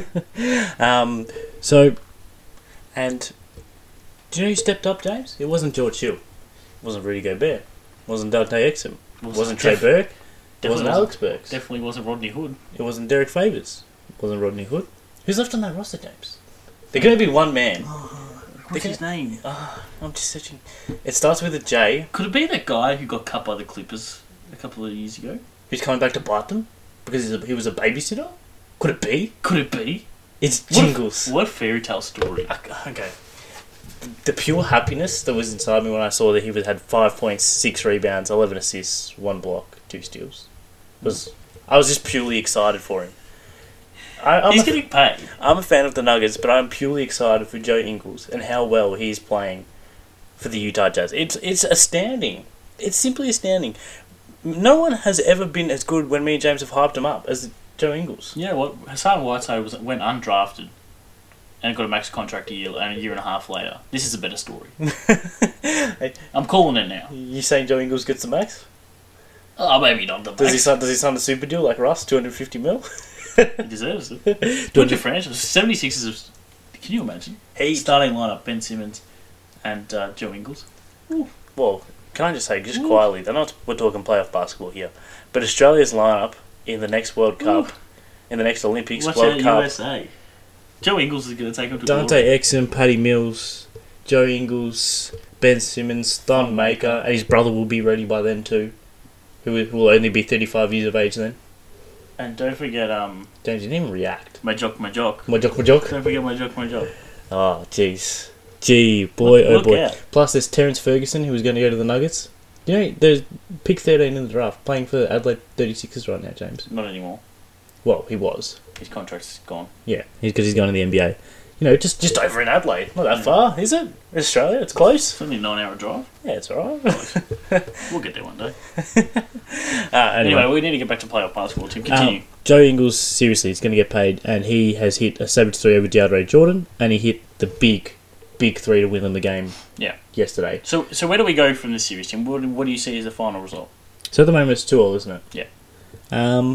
And do you know who stepped up, James? It wasn't George Hill. It wasn't Rudy Gobert. It wasn't Dante Exum. It wasn't Trey Burke. It wasn't Alex Burks. Definitely wasn't Rodney Hood. It wasn't Derek Favors. It wasn't Rodney Hood. Who's left on that roster, James? They're going to be one man. What's his name? I'm just searching. It starts with a J. Could it be that guy who got cut by the Clippers a couple of years ago? Who's coming back to bite them? Because he was a babysitter? Could it be? Could it be? It's Jingles. What a fairy tale story. Okay. The pure happiness that was inside me when I saw that he had 5 points, 6 rebounds, 11 assists, 1 block, 2 steals. I was just purely excited for him. He's getting paid. I'm a fan of the Nuggets, but I'm purely excited for Joe Ingles and how well he's playing for the Utah Jazz. It's astounding. It's simply astounding. No one has ever been as good when me and James have hyped him up as Joe Ingles. You know what? Hassan Whiteside went undrafted and got a max contract a year and a half later. This is a better story. I'm calling it now. You saying Joe Ingles gets the max? Oh, maybe not the max. Does he sign a super deal like Russ, 250 mil? He deserves it. Don't you franchise? 76ers. Can you imagine? Starting lineup: Ben Simmons and Joe Ingles. Ooh. Well, can I just say, just quietly, we're talking playoff basketball here, but Australia's lineup in the next World Cup in the next Olympics, Watch World out, Cup. USA. Joe Ingles is going to take him to Dante glory. Exum, Paddy Mills, Joe Ingles, Ben Simmons, Thon Maker, and his brother will be ready by then too, who will only be 35 years of age then. And don't forget, James didn't even react. Majok. Majok. Don't forget Majok. Oh, jeez. Gee, boy, Look boy. out. Plus, there's Terence Ferguson, who was going to go to the Nuggets. You know, there's pick 13 in the draft, playing for Adelaide 36ers right now, James. Not anymore. Well, he was. His contract's gone. Yeah, because he's going to the NBA. You know, just over in Adelaide. Not that far, is it? Australia, it's close. It's only a 9-hour drive. Yeah, it's alright. We'll get there one day. Anyway, Anyway, we need to get back to playoff basketball, Tim. Continue. Joe Ingles, seriously, is going to get paid, and he has hit a 7-3 over DeAndre Jordan, and he hit the big 3 to win them the game yesterday. So where do we go from this series, Tim? What do you see as the final result? So at the moment, it's 2-2, isn't it? Yeah.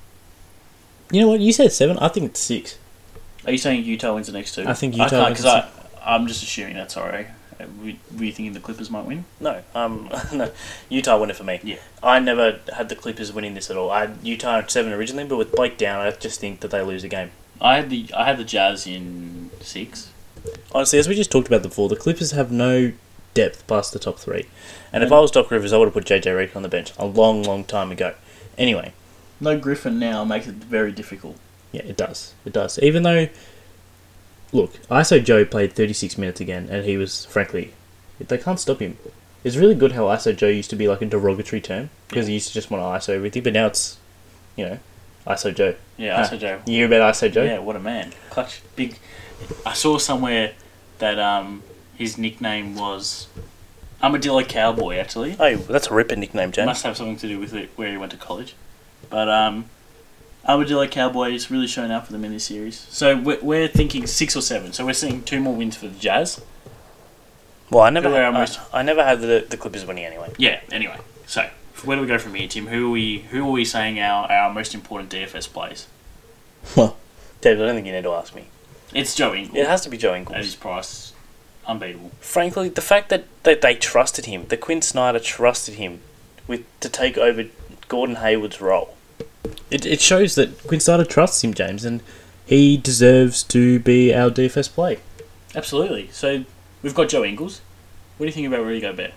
You know what? You said 7. I think it's 6. Are you saying Utah wins the next two? I think Utah wins because I'm just assuming that's alright. Were you thinking the Clippers might win? No, no, Utah won it for me. Yeah. I never had the Clippers winning this at all. I had Utah at 7 originally, but with Blake down, I just think that they lose a game. I had the Jazz in 6. Honestly, as we just talked about before, the Clippers have no depth past the top 3. And if I was Doc Rivers, I would have put JJ Redick on the bench a long, long time ago. Anyway. No Griffin now makes it very difficult. Yeah, it does. It does. Even though, look, ISO Joe played 36 minutes again, and he was, frankly, they can't stop him. It's really good how ISO Joe used to be like a derogatory term, because he used to just want to ISO everything, but now it's, you know, ISO Joe. Yeah, ISO Joe. You hear about ISO Joe? Yeah, what a man. Clutch. Big. I saw somewhere that his nickname was Armadillo Cowboy, actually. Oh, that's a ripper nickname, James. Must have something to do with it, where he went to college. But Armadillo Cowboy has really shown out for them in this series. So we're thinking 6 or 7. So we're seeing 2 more wins for the Jazz. Well, I never had the Clippers winning anyway. Yeah, anyway. So where do we go from here, Tim? Who are we saying our most important DFS plays? Well, Dave, I don't think you need to ask me. It's Joe Ingles. It has to be Joe At Ingles. his price, unbeatable. Frankly, the fact that they trusted him, that Quinn Snyder trusted him to take over Gordon Hayward's role, it shows that Quinn Snyder trusts him, James, and he deserves to be our DFS play. Absolutely. So we've got Joe Ingles. What do you think about Rudy Gobert?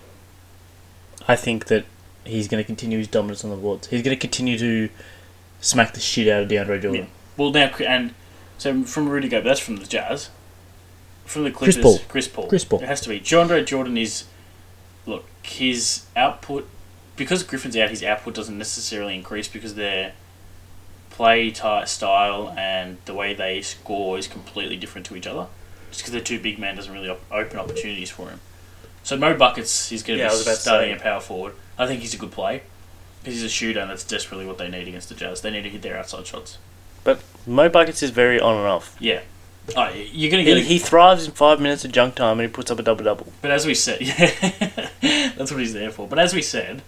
I think that he's going to continue his dominance on the boards. He's going to continue to smack the shit out of DeAndre Jordan. Yeah. Well, now, and so from Rudy Gobert, that's from the Jazz. From the Clippers, Chris Paul. It has to be. DeAndre Jordan is, look, his output, because Griffin's out, his output doesn't necessarily increase because their play style and the way they score is completely different to each other. Just because they're too big man doesn't really open opportunities for him. So Mo Buckets, he's going to be starting at power forward. I think he's a good play because he's a shooter and that's desperately what they need against the Jazz. They need to hit their outside shots. But Mo Buckets is very on and off. Yeah. You're going to get he thrives in 5 minutes of junk time and he puts up a double-double. But as we said, that's what he's there for. But as we said,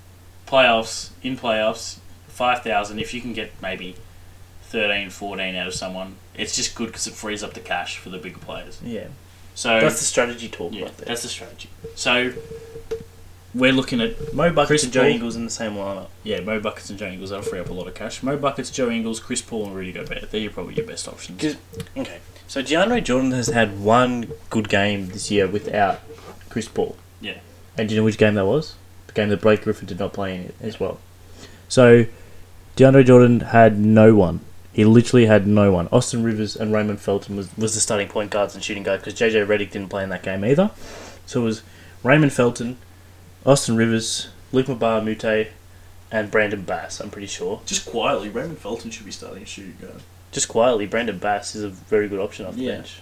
playoffs, 5,000, if you can get maybe 13, 14 out of someone, it's just good because it frees up the cash for the bigger players. Yeah. So that's the strategy talk right there. That's the strategy. So we're looking at Mo Buckets Chris and Joe Paul. Ingles in the same lineup. Yeah, Mo Buckets and Joe Ingles, that'll free up a lot of cash. Mo Buckets, Joe Ingles, Chris Paul and Rudy Gobert. They're probably your best options. Okay. So DeAndre Jordan has had one good game this year without Chris Paul. Yeah. And do you know which game that was? The game that Blake Griffin did not play in it as well. So DeAndre Jordan had no one. He literally had no one. Austin Rivers and Raymond Felton was the starting point guards and shooting guard because JJ Redick didn't play in that game either. So it was Raymond Felton, Austin Rivers, Luke Mute, and Brandon Bass, I'm pretty sure. Just quietly, Raymond Felton should be starting a shooting guard. Just quietly, Brandon Bass is a very good option off the bench.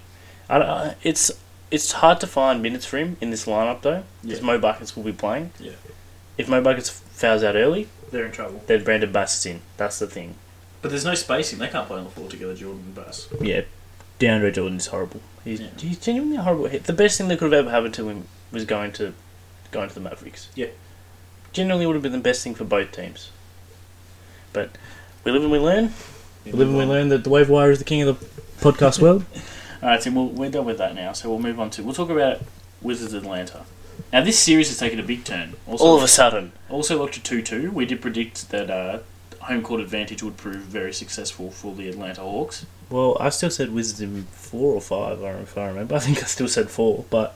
It's hard to find minutes for him in this lineup though, because Mo Buckets will be playing. Yeah. If Mo Buckets fouls out early, they're in trouble. Then Brandon Bass is in. That's the thing. But there's no spacing. They can't play on the floor together, Jordan and Bass. Yeah, DeAndre Jordan is horrible. He's genuinely horrible. The best thing that could have ever happened to him was going to the Mavericks. Yeah. Genuinely would have been the best thing for both teams. But we live and we learn. We live and we learn that the waiver wire is the king of the podcast world. Alright, Tim, we're done with that now, so we'll move on to... We'll talk about Wizards Atlanta. Now, this series has taken a big turn. All of a sudden. Also looked at 2-2. We did predict that home court advantage would prove very successful for the Atlanta Hawks. Well, I still said Wizards in 4 or 5, if I remember. I think I still said 4, but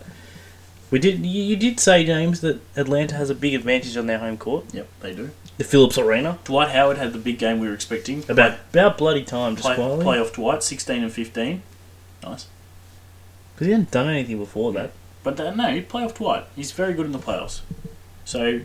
you did say, James, that Atlanta has a big advantage on their home court. Yep, they do. The Phillips Arena. Dwight Howard had the big game we were expecting. About bloody time, just quietly. Playoff Dwight, 16 and 15. Nice. Because he hadn't done anything before that. But no, playoff Dwight. He's very good in the playoffs. So,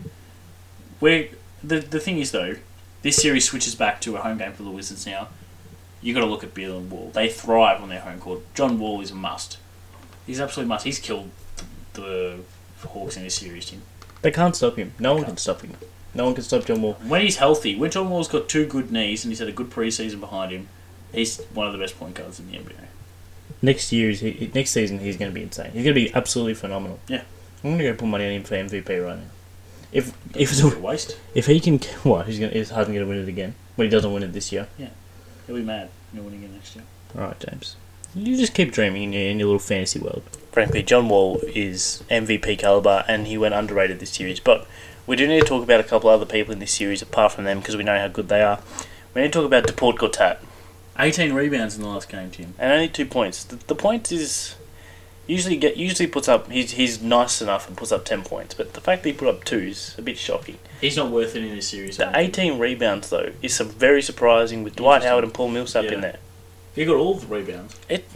the thing is, though, this series switches back to a home game for the Wizards now. You got to look at Beal and Wall. They thrive on their home court. John Wall is a must. He's absolutely must. He's killed the Hawks in this series, Tim. They can't stop him. No one can stop him. No one can stop John Wall. When he's healthy, when John Wall's got 2 good knees and he's had a good preseason behind him, he's one of the best point guards in the NBA. Next season, he's going to be insane. He's going to be absolutely phenomenal. Yeah. I'm going to go put money on him for MVP right now. If it's a waste. If he can, what? He's hardly going to win it again. When he doesn't win it this year. Yeah. He'll be mad. He'll win again next year. All right, James. You just keep dreaming in your little fantasy world. Frankly, John Wall is MVP caliber, and he went underrated this series. But we do need to talk about a couple other people in this series apart from them because we know how good they are. We need to talk about DePort Gortat. 18 rebounds in the last game, Tim. And only 2 points. The point is usually puts up. He's nice enough and puts up 10 points, but the fact that he put up 2 is a bit shocking. He's not worth it in this series. The 18 rebounds though is some very surprising with Dwight Howard and Paul Millsap in there. He got all the rebounds.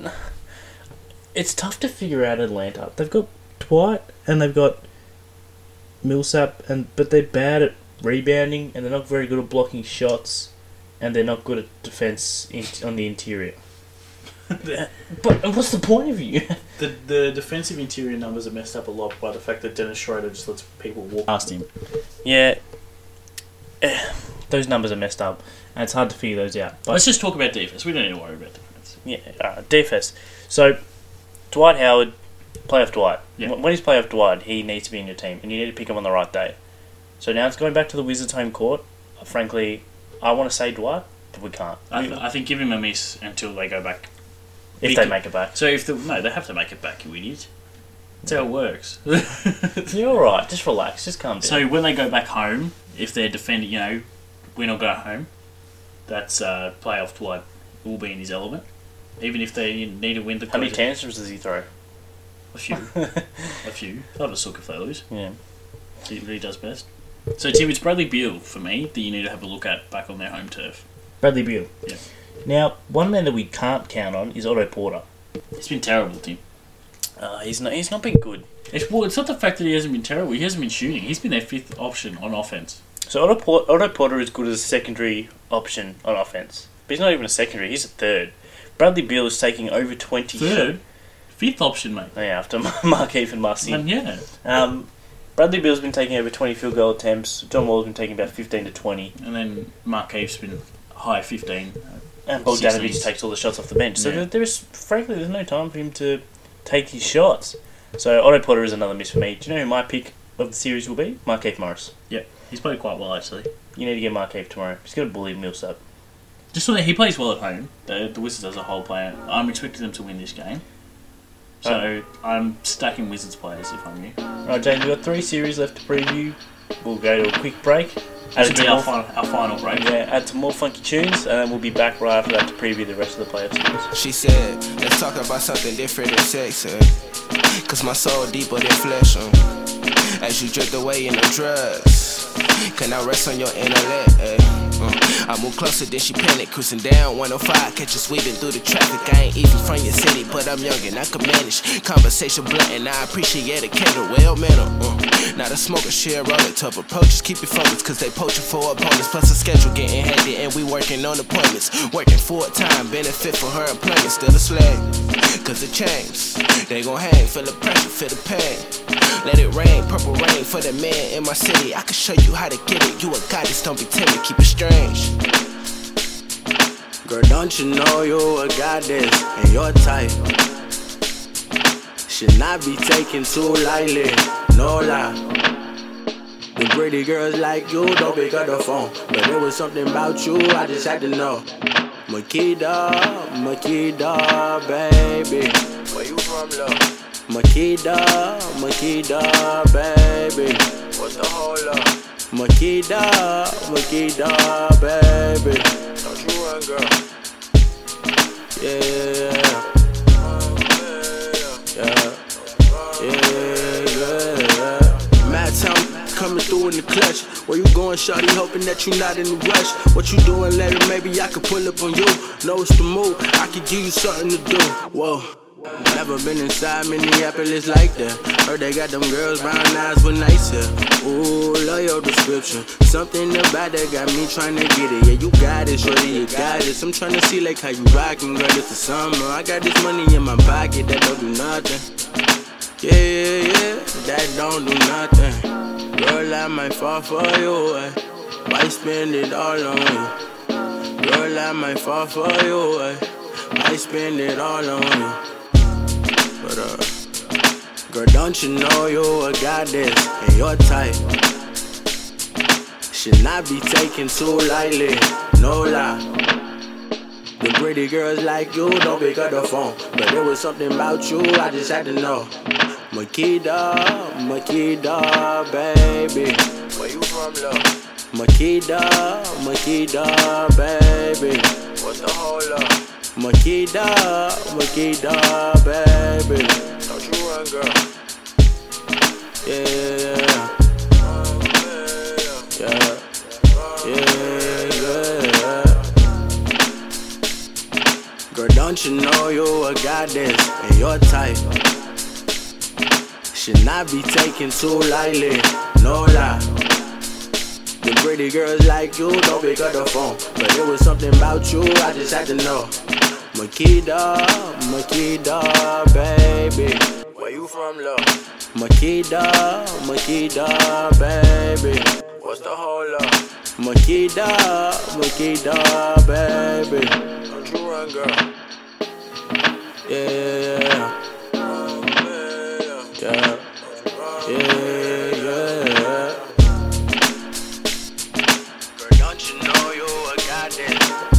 It's tough to figure out Atlanta. They've got Dwight and they've got Millsap, but they're bad at rebounding and they're not very good at blocking shots, and they're not good at defense on the interior. But what's the point of you? The defensive interior numbers are messed up a lot by the fact that Dennis Schroeder just lets people walk past him. Yeah, those numbers are messed up, and it's hard to figure those out. But let's just talk about defense. We don't need to worry about defense. Yeah, defense. So, Dwight Howard, playoff Dwight. Yeah. When he's playoff Dwight, he needs to be in your team, and you need to pick him on the right day. So now it's going back to the Wizards' home court. Frankly, I want to say Dwight, but we can't. I think give him a miss until they go back. If they make it back. So no, they have to make it back, you idiot. That's how it works. You're alright, just relax, just calm down. So when they go back home, if they're defending, win or go home, that's playoff Dwight will be in his element. Even if they need to win the... How many tantrums does he throw? A few. A few. They'll have a suck if they lose. Yeah. He does best. So Tim, it's Bradley Beal for me that you need to have a look at back on their home turf. Bradley Beal. Yeah. Now, one man that we can't count on is Otto Porter. It's been terrible, Tim. He's not been good. It's not the fact that he hasn't been terrible. He hasn't been shooting. He's been their 5th option on offense. So Otto Porter is good as a secondary option on offense. But he's not even a secondary. He's a 3rd. Bradley Beal is taking over 20... 3rd? 5th option, mate. Yeah, after Markieff and Marcy. Yeah. Bradley Beal's been taking over 20 field goal attempts. John Wall's been taking about 15 to 20. And then Markieff's been high 15. And Bogdanovic takes all the shots off the bench. So there's no time for him to take his shots. So Otto Porter is another miss for me. Do you know who my pick of the series will be? Markieff Morris. Yeah, he's played quite well, actually. You need to get Markieff tomorrow. He's going to bully Millsap. Just so that he plays well at home. The Wizards as a whole player. I'm expecting them to win this game. So I'm stacking Wizards players if I'm you. Right, James, we've got 3 series left to preview. We'll go to a quick break. This will be our final break. Yeah, add some more funky tunes, and then we'll be back right after that to preview the rest of the playoff series. She said, let's talk about something different than sex, cause my soul deeper than flesh, as you drift away in the drugs, can I rest on your intellect, I move closer than she panic, cruising down 105, catch you sweeping through the traffic. I ain't even from your city, but I'm young and I can manage. Conversation blunt and I appreciate a candle, well manner. Not a smoker, share roll it, tough approaches, keep it focused, cause they poaching for opponents. Plus the schedule getting hectic and we working on appointments. Working full time, benefit for her employment, still a slave. Cause it changed, they gon' hang, feel the pressure, feel the pain. Let it rain, purple rain for the man in my city. I can show you how to get it, you a goddess, don't be timid, keep it strange. Girl, don't you know you a goddess and you're tight? Should not be taken too lightly, no lie. The pretty girls like you don't pick up the phone, but there was something about you I just had to know. Makeda, baby. Where you from, love? Makeda, baby. What's the whole up? Makita, baby. Don't you run, girl. Yeah. Mad Town coming through in the clutch. Where you going, shawty? Hoping that you not in the rush. What you doing later? Maybe I could pull up on you. Know it's the move. I could give you something to do. Whoa. Never been inside Minneapolis like that. Heard they got them girls, brown eyes with nice hair. Ooh, love your description. Something about that got me trying to get it. Yeah, you got it, shorty, you got it. I'm trying to see like how you rockin', girl, it's the summer. I got this money in my pocket that don't do nothing. Yeah, that don't do nothing. Girl, I might fall for you, might spend it all on you. Girl, I might fall for you, might spend it all on you. But girl, don't you know you a goddess and you're tight? Should not be taken too lightly, no lie. The pretty girls like you don't pick up the phone, but there was something about you I just had to know. Makita, baby. Where you from, love? Makita, baby. What's the whole up? Makita, baby. Don't you run, girl. Yeah. Girl, don't you know you a goddess and you're tight? Should not be taken too lightly, no lie. The pretty girls like you don't pick up the phone, but there was something about you I just had to know. Makita, baby. Where you from, love? Makita, baby. What's the whole up? Makita, baby. Don't you run, girl. Yeah. Girl, don't you know you a goddess?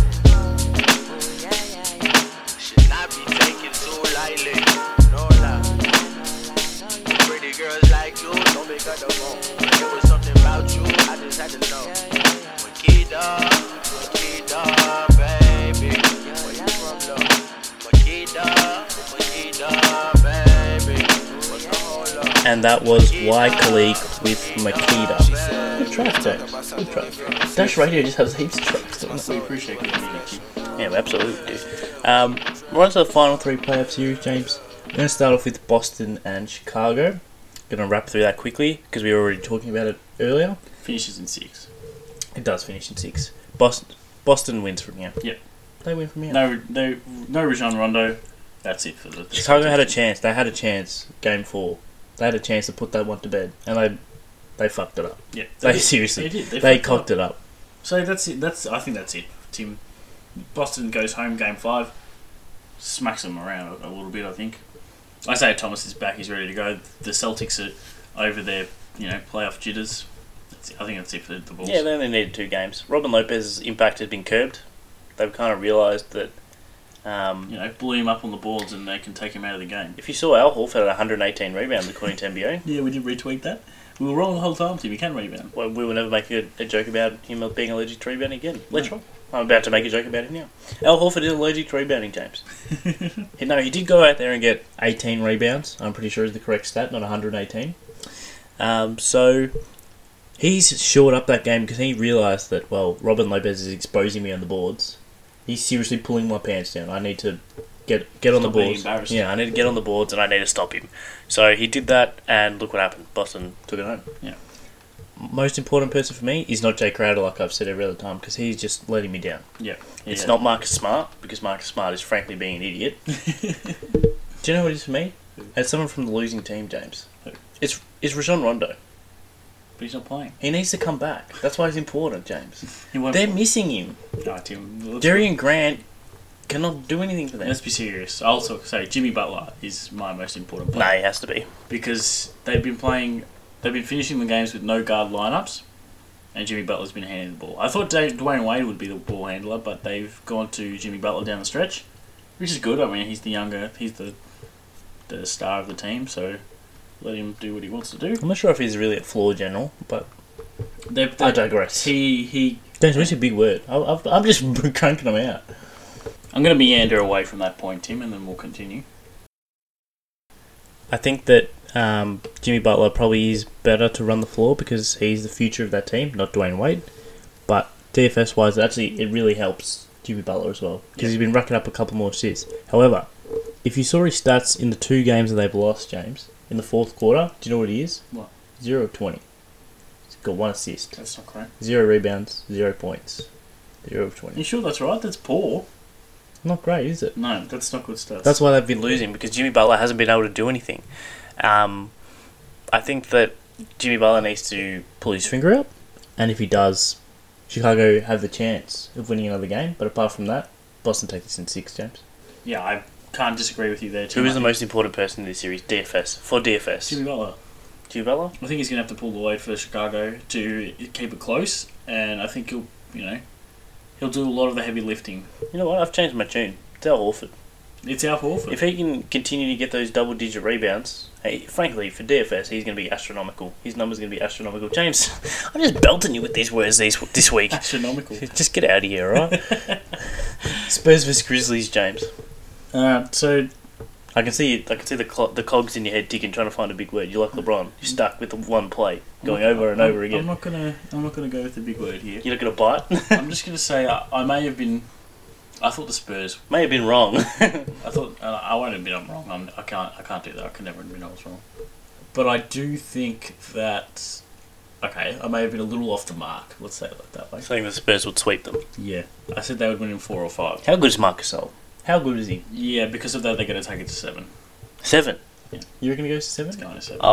Should not be taken too lightly, no lie. Pretty girls like you don't pick up the phone, but there was something about you I just had to know. Makita, baby. Where you from, love? Makita, baby. What's the whole up? And that was Y Khalik with Makita. Good track, James. Good track. Dash Radio just has heaps of tracks. We appreciate good music. Yeah, we absolutely do. We're on to the final three playoff series, James. We're going to start off with Boston and Chicago. Going to wrap through that quickly because we were already talking about it earlier. Finishes in 6. It does finish in 6. Boston wins from here. Yep. They win from here. No Rajon Rondo. That's it for the Chicago had a chance. They had a chance. Game 4. They had a chance to put that one to bed, and they fucked it up. Yeah, Seriously. They did. They cocked it up. So that's it. I think that's it, Tim. Boston goes home game 5, smacks them around a little bit. I think. Isaiah Thomas is back. He's ready to go. The Celtics are over their playoff jitters. I think that's it for the Bulls. Yeah, they only needed 2 games. Robin Lopez's impact has been curbed. They've kind of realised that. Blew him up on the boards and they can take him out of the game. If you saw Al Horford at 118 rebounds according to NBA. Yeah, we did retweet that. We were wrong the whole time, Tim. He can rebound. Well, we will never make a joke about him being allergic to rebounding again. Let's try. I'm about to make a joke about him now. Al Horford is allergic to rebounding, James. No, he did go out there and get 18 rebounds. I'm pretty sure is the correct stat, not 118. So he's shored up that game because he realised that, Robin Lopez is exposing me on the boards. He's seriously pulling my pants down. I need to get on the boards. Yeah, I need to get on the boards and I need to stop him. So he did that, and look what happened. Boston took it home. Yeah. Most important person for me is not Jay Crowder, like I've said every other time, because he's just letting me down. Yeah. It's not Marcus Smart, because Marcus Smart is frankly being an idiot. Do you know what it is for me? It's someone from the losing team, James. Who? It's Rajon Rondo. But he's not playing. He needs to come back. That's why he's important, James. They're They're missing him. Oh, Tim. Darian Grant cannot do anything for them. Let's be serious. I'll also say Jimmy Butler is my most important player. No, he has to be. Because they've been finishing the games with no guard lineups, and Jimmy Butler's been handling the ball. I thought Dwayne Wade would be the ball handler, but they've gone to Jimmy Butler down the stretch, which is good. I mean, he's the star of the team, so let him do what he wants to do. I'm not sure if he's really a floor general, but I digress. He. James, what's your big word? I'm just cranking them out. I'm going to meander away from that point, Tim, and then we'll continue. I think that Jimmy Butler probably is better to run the floor because he's the future of that team, not Dwayne Wade. But DFS-wise, actually, it really helps Jimmy Butler as well because he's been racking up a couple more assists. However, if you saw his stats in the 2 games that they've lost, James, in the 4th quarter, do you know what he is? What? 0 of 20. He's got 1 assist. That's not correct. 0 rebounds, 0 points. 0 of Are you 20. sure that's right? That's poor. Not great, is it? No, that's not good stuff. That's why they've been losing, because Jimmy Butler hasn't been able to do anything. I think that Jimmy Butler needs to pull his finger out, and if he does, Chicago have the chance of winning another game. But apart from that, Boston take this in 6, James. Yeah, I can't disagree with you there, Tim. Who is the most important person in this series? DFS. For DFS. Jimmy Butler. Jimmy Butler? I think he's going to have to pull the weight for Chicago to keep it close, and I think he'll do a lot of the heavy lifting. You know what? I've changed my tune. It's Al Horford. It's Al Horford. If he can continue to get those double-digit rebounds, hey, frankly, for DFS, he's going to be astronomical. His number's going to be astronomical. James, I'm just belting you with these words this week. Astronomical. Just get out of here, alright? Spurs vs Grizzlies, James. So I can see the cogs in your head ticking, trying to find a big word. You're like LeBron. You're stuck with the one play, going over and over again. I'm not gonna go with the big word here. You're not going to bite? I'm just gonna say I may have been. I thought the Spurs. May have been wrong. I thought I won't admit I'm wrong. I can't do that. I can never admit I was wrong. But I do think that. Okay, I may have been a little off the mark. Let's say it like that way. Saying the Spurs would sweep them. Yeah, I said they would win in 4 or 5. How good is Marc Gasol? How good is he? Yeah, because of that, they're going to take it to 7. 7. Yeah. You reckon he goes to 7? It's going to 7.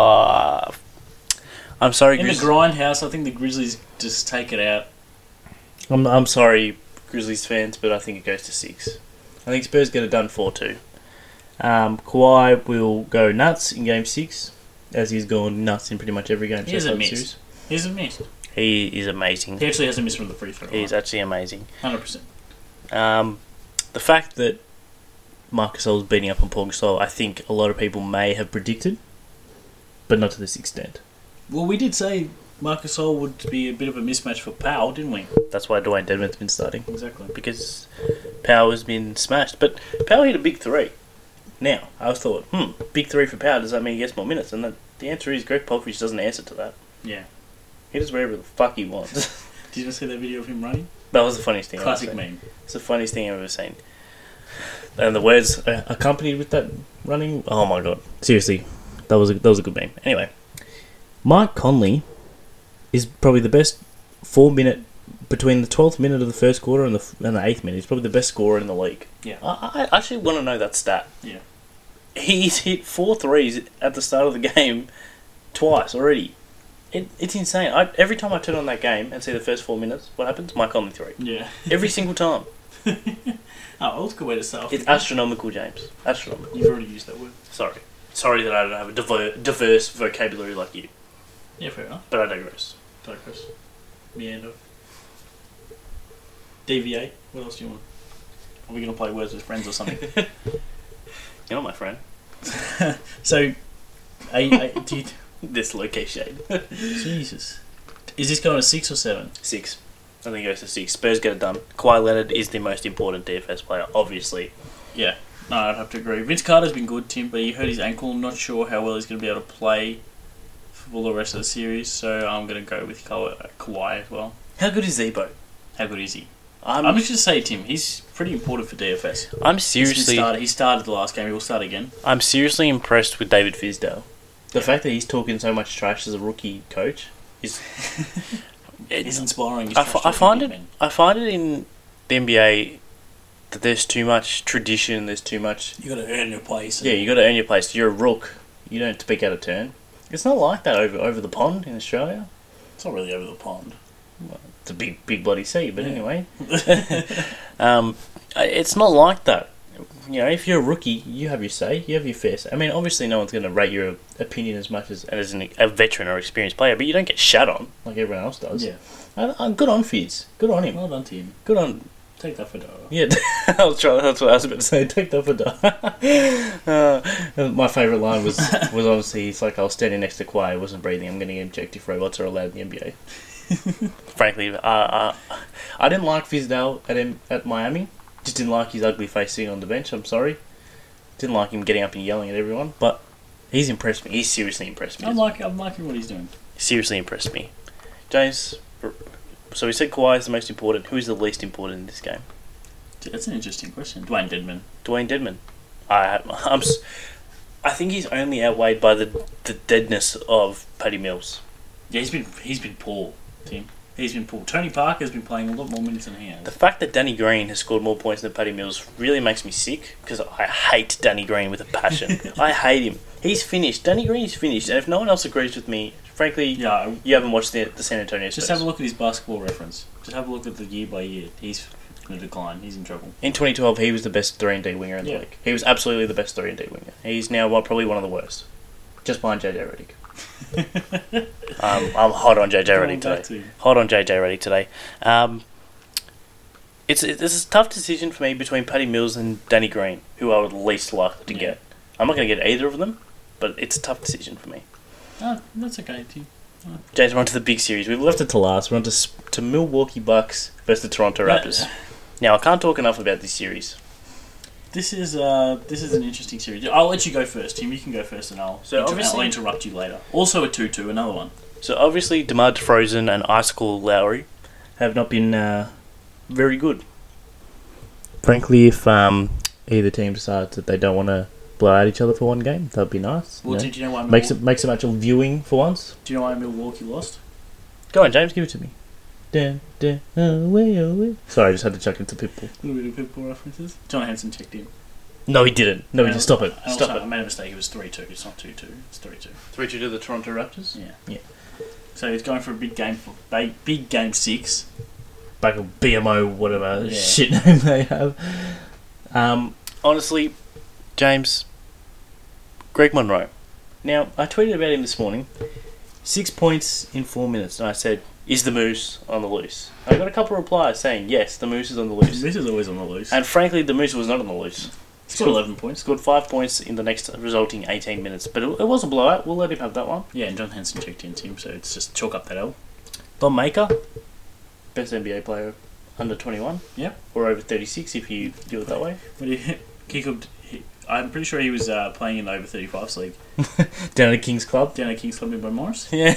I'm sorry, In the grindhouse, I think the Grizzlies just take it out. I'm sorry, Grizzlies fans, but I think it goes to 6. I think Spurs get it done 4-2. Kawhi will go nuts in Game 6, as he's gone nuts in pretty much every game. He hasn't missed. He hasn't missed. He is amazing. He actually hasn't missed from the free throw. He's actually amazing. 100%. The fact that Marc Gasol is beating up on Paul Gasol, I think a lot of people may have predicted, but not to this extent. Well, we did say Marc Gasol would be a bit of a mismatch for Powell, didn't we? That's why Dwayne Dedmon's been starting. Exactly. Because Powell has been smashed. But Powell hit a big 3. Now, I thought, big 3 for Powell, does that mean he gets more minutes? And the answer is Greg Popovich doesn't answer to that. Yeah. He does wherever the fuck he wants. Did you see that video of him running? That was the funniest thing Classic I've ever seen. meme. It's the funniest thing I've ever seen. And the words accompanied with that running, oh my god. Seriously, that was a good meme. Anyway, Mike Conley is probably the best 4-minute, between the 12th minute of the first quarter and the 8th minute. He's probably the best scorer in the league. Yeah. I actually want to know that stat. Yeah. He's hit 4 threes at the start of the game twice already. It's insane. Every time I turn on that game and see the first 4 minutes, what happens? Mike Conley 3. Yeah. Every single time. Oh, that's a good way to start off. It's astronomical, James. Astronomical. You've already used that word. Sorry that I don't have a diverse vocabulary like you. Yeah, fair enough. But I digress. Meander. Deviate. What else do you want? Are we going to play Words with Friends or something? You're not my friend. So, do you... This location. Jesus. Is this going to 6 or 7? 6. I think it goes to 6. Spurs get it done. Kawhi Leonard is the most important DFS player, obviously. Yeah. No, I'd have to agree. Vince Carter's been good, Tim, but he hurt his ankle. Not sure how well he's going to be able to play for the rest of the series, so I'm going to go with Kawhi as well. How good is Zebo? How good is he? I'm just going to say, Tim, he's pretty important for DFS. He started the last game. He will start again. I'm seriously impressed with David Fizdale. The fact that he's talking so much trash as a rookie coach is... It's inspiring. I find it in the NBA that there's too much tradition, there's too much... You got to earn your place. Yeah, you got to earn your place. You're a rook. You don't speak out of turn. It's not like that over the pond in Australia. It's not really over the pond. Well, it's a big bloody sea, but anyway. It's not like that. You know, if you're a rookie, you have your say, you have your fair say. I mean, obviously no one's going to rate your opinion as much as a veteran or experienced player, but you don't get shat on like everyone else does. Yeah. Good on Fizz. Good on him. Well done to him. Good on... Take that for Dara. Yeah, that's what I was about to say. Take that for Dara. My favourite line was obviously, it's like I was standing next to Kawhi, I wasn't breathing, I'm getting objective robots are allowed in the NBA. Frankly, I didn't like Fizdale at Miami. Just didn't like his ugly face sitting on the bench. I'm sorry. Didn't like him getting up and yelling at everyone. But he's impressed me. He's seriously impressed me. I'm liking what he's doing. Seriously impressed me. James, so we said Kawhi is the most important. Who is the least important in this game? That's an interesting question. Dwayne Dedman. I think he's only outweighed by the deadness of Paddy Mills. Yeah, he's been poor, Tim. He's been poor. Tony Parker's been playing a lot more minutes than he has. The fact that Danny Green has scored more points than Paddy Mills really makes me sick because I hate Danny Green with a passion. I hate him. He's finished. Danny Green's finished, and if no one else agrees with me, frankly, Yeah, you haven't watched the San Antonio Spurs. just have a look at his basketball reference. Just have a look at the year by year. He's going to decline. He's in trouble. In 2012, he was the best 3-and-D winger in the league. He was absolutely the best 3-and-D winger. He's now probably one of the worst. Just behind JJ Redick. I'm hot on JJ Redick today. Hot on JJ Redick today. It's a tough decision for me between Paddy Mills and Danny Green, who I would least like to get. I'm not going to get either of them, but it's a tough decision for me. That's okay, Tim. James, we're on to the big series. We've left it to last. We're on to Milwaukee Bucks versus the Toronto Raptors. Now, I can't talk enough about this series. This is an interesting series. I'll let you go first, Tim. You can go first, and I'll interrupt you later. Also a 2-2, another one. So obviously, DeMar DeRozan and Icicle Lowry have not been very good. Frankly, if either team decides that they don't want to blow out each other for one game, that'd be nice. Well, did you know why makes a match of viewing for once? Do you know why Milwaukee lost? Go on, James, give it to me. Away. Sorry, I just had to chuck into Pitbull. A little bit of Pitbull references. John Hanson checked in. No, he didn't. No, he just stop it. Stop it. I made a mistake. It was 3-2. It's not 2-2. It's 3-2. 3-2 to the Toronto Raptors? Yeah. So he's going for a big game big game 6. Like a BMO, whatever shit name they have. Honestly, James, Greg Monroe. Now, I tweeted about him this morning. 6 points in 4 minutes, and I said, is the Moose on the loose? I got a couple of replies saying, yes, the Moose is on the loose. The Moose is always on the loose. And frankly, the Moose was not on the loose. He scored 11 points. Scored 5 points in the next resulting 18 minutes. But it was a blowout. We'll let him have that one. Yeah, and John Hanson checked in, Tim, so it's just chalk up that L. Don Maker, best NBA player under 21. Yeah. Or over 36 if you do it that way. But I'm pretty sure he was playing in the over 35s league. Down at King's Club. Down at King's Club in Bon Morris. Yeah.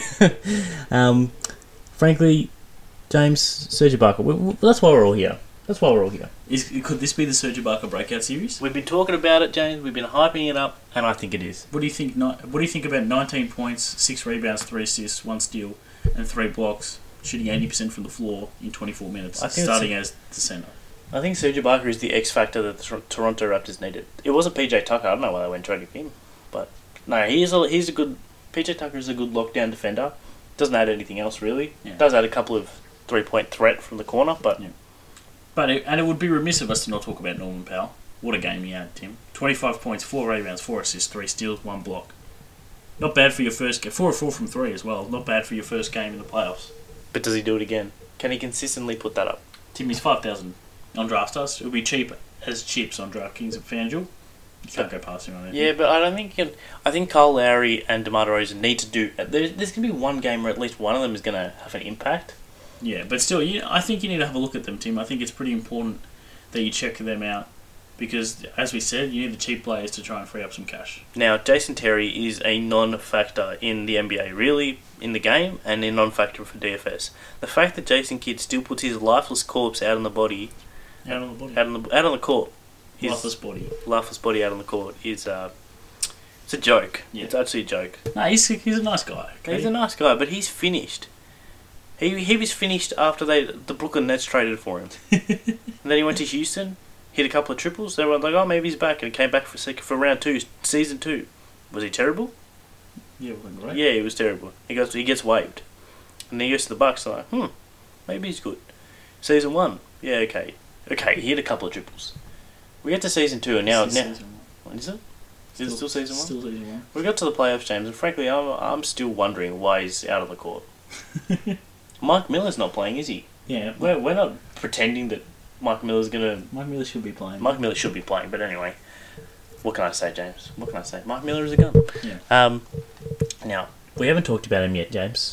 Frankly, James, Serge Ibaka, that's why we're all here. Could this be the Serge Ibaka breakout series? We've been talking about it, James. We've been hyping it up, and I think it is. What do you think? What do you think about 19 points, 6 rebounds, 3 assists, 1 steal, and 3 blocks, shooting 80% from the floor in 24 minutes, starting as the centre? I think Serge Ibaka is the X factor that the Toronto Raptors needed. It wasn't PJ Tucker. I don't know why they went trading him, but no, he's a good. PJ Tucker is a good lockdown defender. Doesn't add anything else really. Yeah. Does add a couple of 3-point threat from the corner, but it would be remiss of us to not talk about Norman Powell. What a game he had, Tim. 25 points, 4 rebounds, 4 assists, 3 steals, 1 block. Not bad for your first game. 4 of 4 from 3 as well. Not bad for your first game in the playoffs. But does he do it again? Can he consistently put that up? Tim, he's 5,000 on DraftStars. It'll be cheap as chips on DraftKings at FanDuel. You can't go past him on it. Yeah, but I don't think I think Kyle Lowry and DeMar DeRozan need to do. There's going to be one game where at least one of them is going to have an impact. Yeah, but still, I think you need to have a look at them, Tim. I think it's pretty important that you check them out because, as we said, you need the cheap players to try and free up some cash. Now, Jason Terry is a non-factor in the NBA, really, in the game, and a non-factor for DFS. The fact that Jason Kidd still puts his lifeless corpse out on the body, out on the court, Lifeless body out on the court is it's a joke. Yeah. It's actually a joke. No, he's a nice guy. Okay? He's a nice guy, but he's finished. He was finished after the Brooklyn Nets traded for him, and then he went to Houston, hit a couple of triples. They were like, "Oh, maybe he's back," and came back for round 2, season 2. Was he terrible? Yeah, it wasn't great. Yeah, he was terrible. He gets waived, and then he goes to the Bucks. Like, maybe he's good. Season 1, yeah, okay, he hit a couple of triples. We get to season 2, and now what is it? Is it still season 1? Still season 1. We got to the playoffs, James, and frankly, I'm still wondering why he's out on the court. Mike Miller's not playing, is he? Yeah, We're not pretending that Mike Miller's gonna. Mike Miller should be playing. Mike Miller should be playing, but anyway, what can I say, James? What can I say? Mike Miller is a gun. Yeah. Now we haven't talked about him yet, James.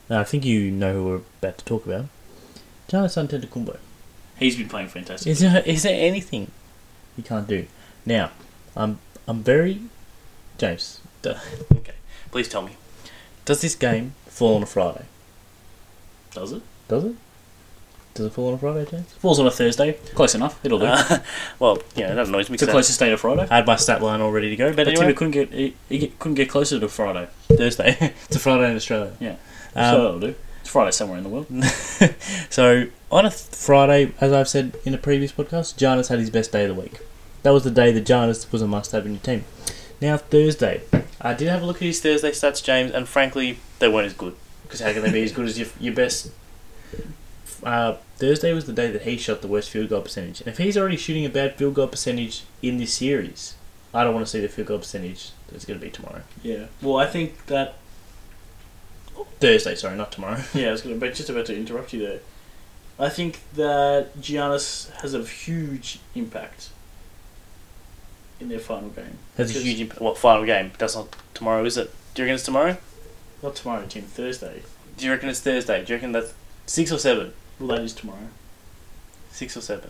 I think you know who we're about to talk about. Giannis Antetokounmpo. He's been playing fantastic. Is there anything you can't do? Now, I'm very... James, Okay, please tell me. does this game fall on a Friday? Does it? Does it? Does it fall on a Friday, James? Falls on a Thursday. Close enough. It'll do. Well, yeah, that annoys me. It's the closest day to Friday. I had my stat line all ready to go, but anyway, Tim couldn't get closer to Friday. Thursday. It's a Friday in Australia. Yeah. So that'll do. It's Friday somewhere in the world. So, on a Friday, as I've said in a previous podcast, Giannis had his best day of the week. That was the day that Giannis was a must-have in your team. Now, Thursday. I did have a look at his Thursday stats, James, and frankly, they weren't as good. Because how can they be as good as your best... Thursday was the day that he shot the worst field goal percentage. And if he's already shooting a bad field goal percentage in this series, I don't want to see the field goal percentage that's going to be tomorrow. Yeah. Well, I think that... Thursday, sorry, not tomorrow. Yeah, I was just about to interrupt you there. I think that Giannis has a huge impact in their final game. Has a huge impact. What, final game? That's not tomorrow, is it? Do you reckon it's tomorrow? Not tomorrow, Tim. Thursday. Do you reckon it's Thursday? Do you reckon that's 6 or 7? Well, that is tomorrow. 6 or 7?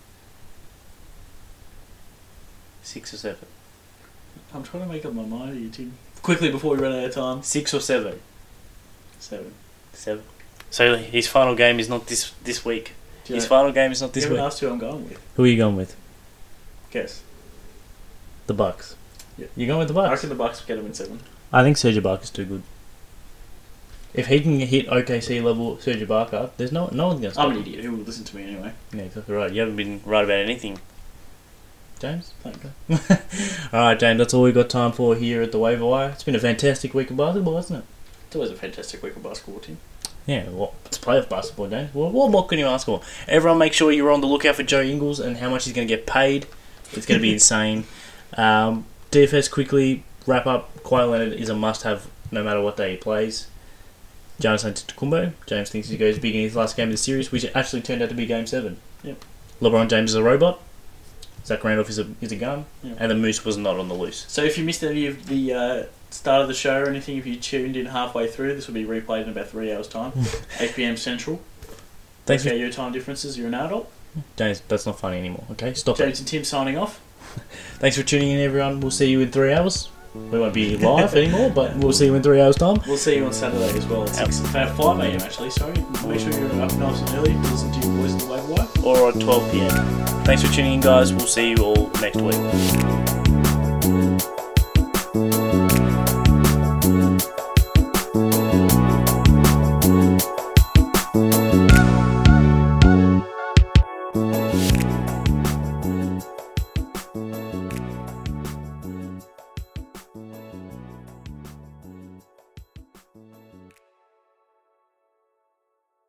6 or 7? I'm trying to make up my mind here, Tim. Quickly before we run out of time. 6 or 7? 7. 7. So his final game is not this week. Do you His know- final game is not this You week. haven't asked who I'm going with. Who are you going with? Guess. The Bucks. Yeah. You're going with the I Bucks? reckon the Bucks will get him in 7. I think Serge Ibaka's too good. If he can hit OKC level Serge Ibaka, there's no one's going to stop I'm an him. idiot. Who will listen to me anyway? Yeah, exactly right. You haven't been right about anything. James? Thank you. Alright, James, that's all we've got time for here at the Waiver Wire. It's been a fantastic week of basketball, hasn't it? It's always a fantastic week of basketball, Tim. Yeah, well, it's playoff basketball, James. What more can you ask for? Everyone make sure you're on the lookout for Joe Ingles and how much he's going to get paid. It's going to be insane. DFS quickly, wrap up. Kawhi Leonard is a must-have no matter what day he plays. Giannis Antetokounmpo. James thinks he goes big in his last game of the series, which actually turned out to be Game 7. Yep. LeBron James is a robot. Zach Randolph is a gun. Yep. And the Moose was not on the loose. So if you missed any of the start of the show or anything, if you tuned in halfway through, this will be replayed in about 3 hours' time. 8 p.m. Central. Thanks Okay, for... your time differences, you're an adult. James, that's not funny anymore, okay? Stop it. James and Tim signing off. Thanks for tuning in, everyone. We'll see you in 3 hours. We won't be live anymore, but we'll see you in 3 hours' time. We'll see you on Saturday as well at 5 a.m. actually, sorry. Make sure you're up nice and early to listen to your voice in the Waiver Wire. Or at 12 p.m. Thanks for tuning in, guys. We'll see you all next week.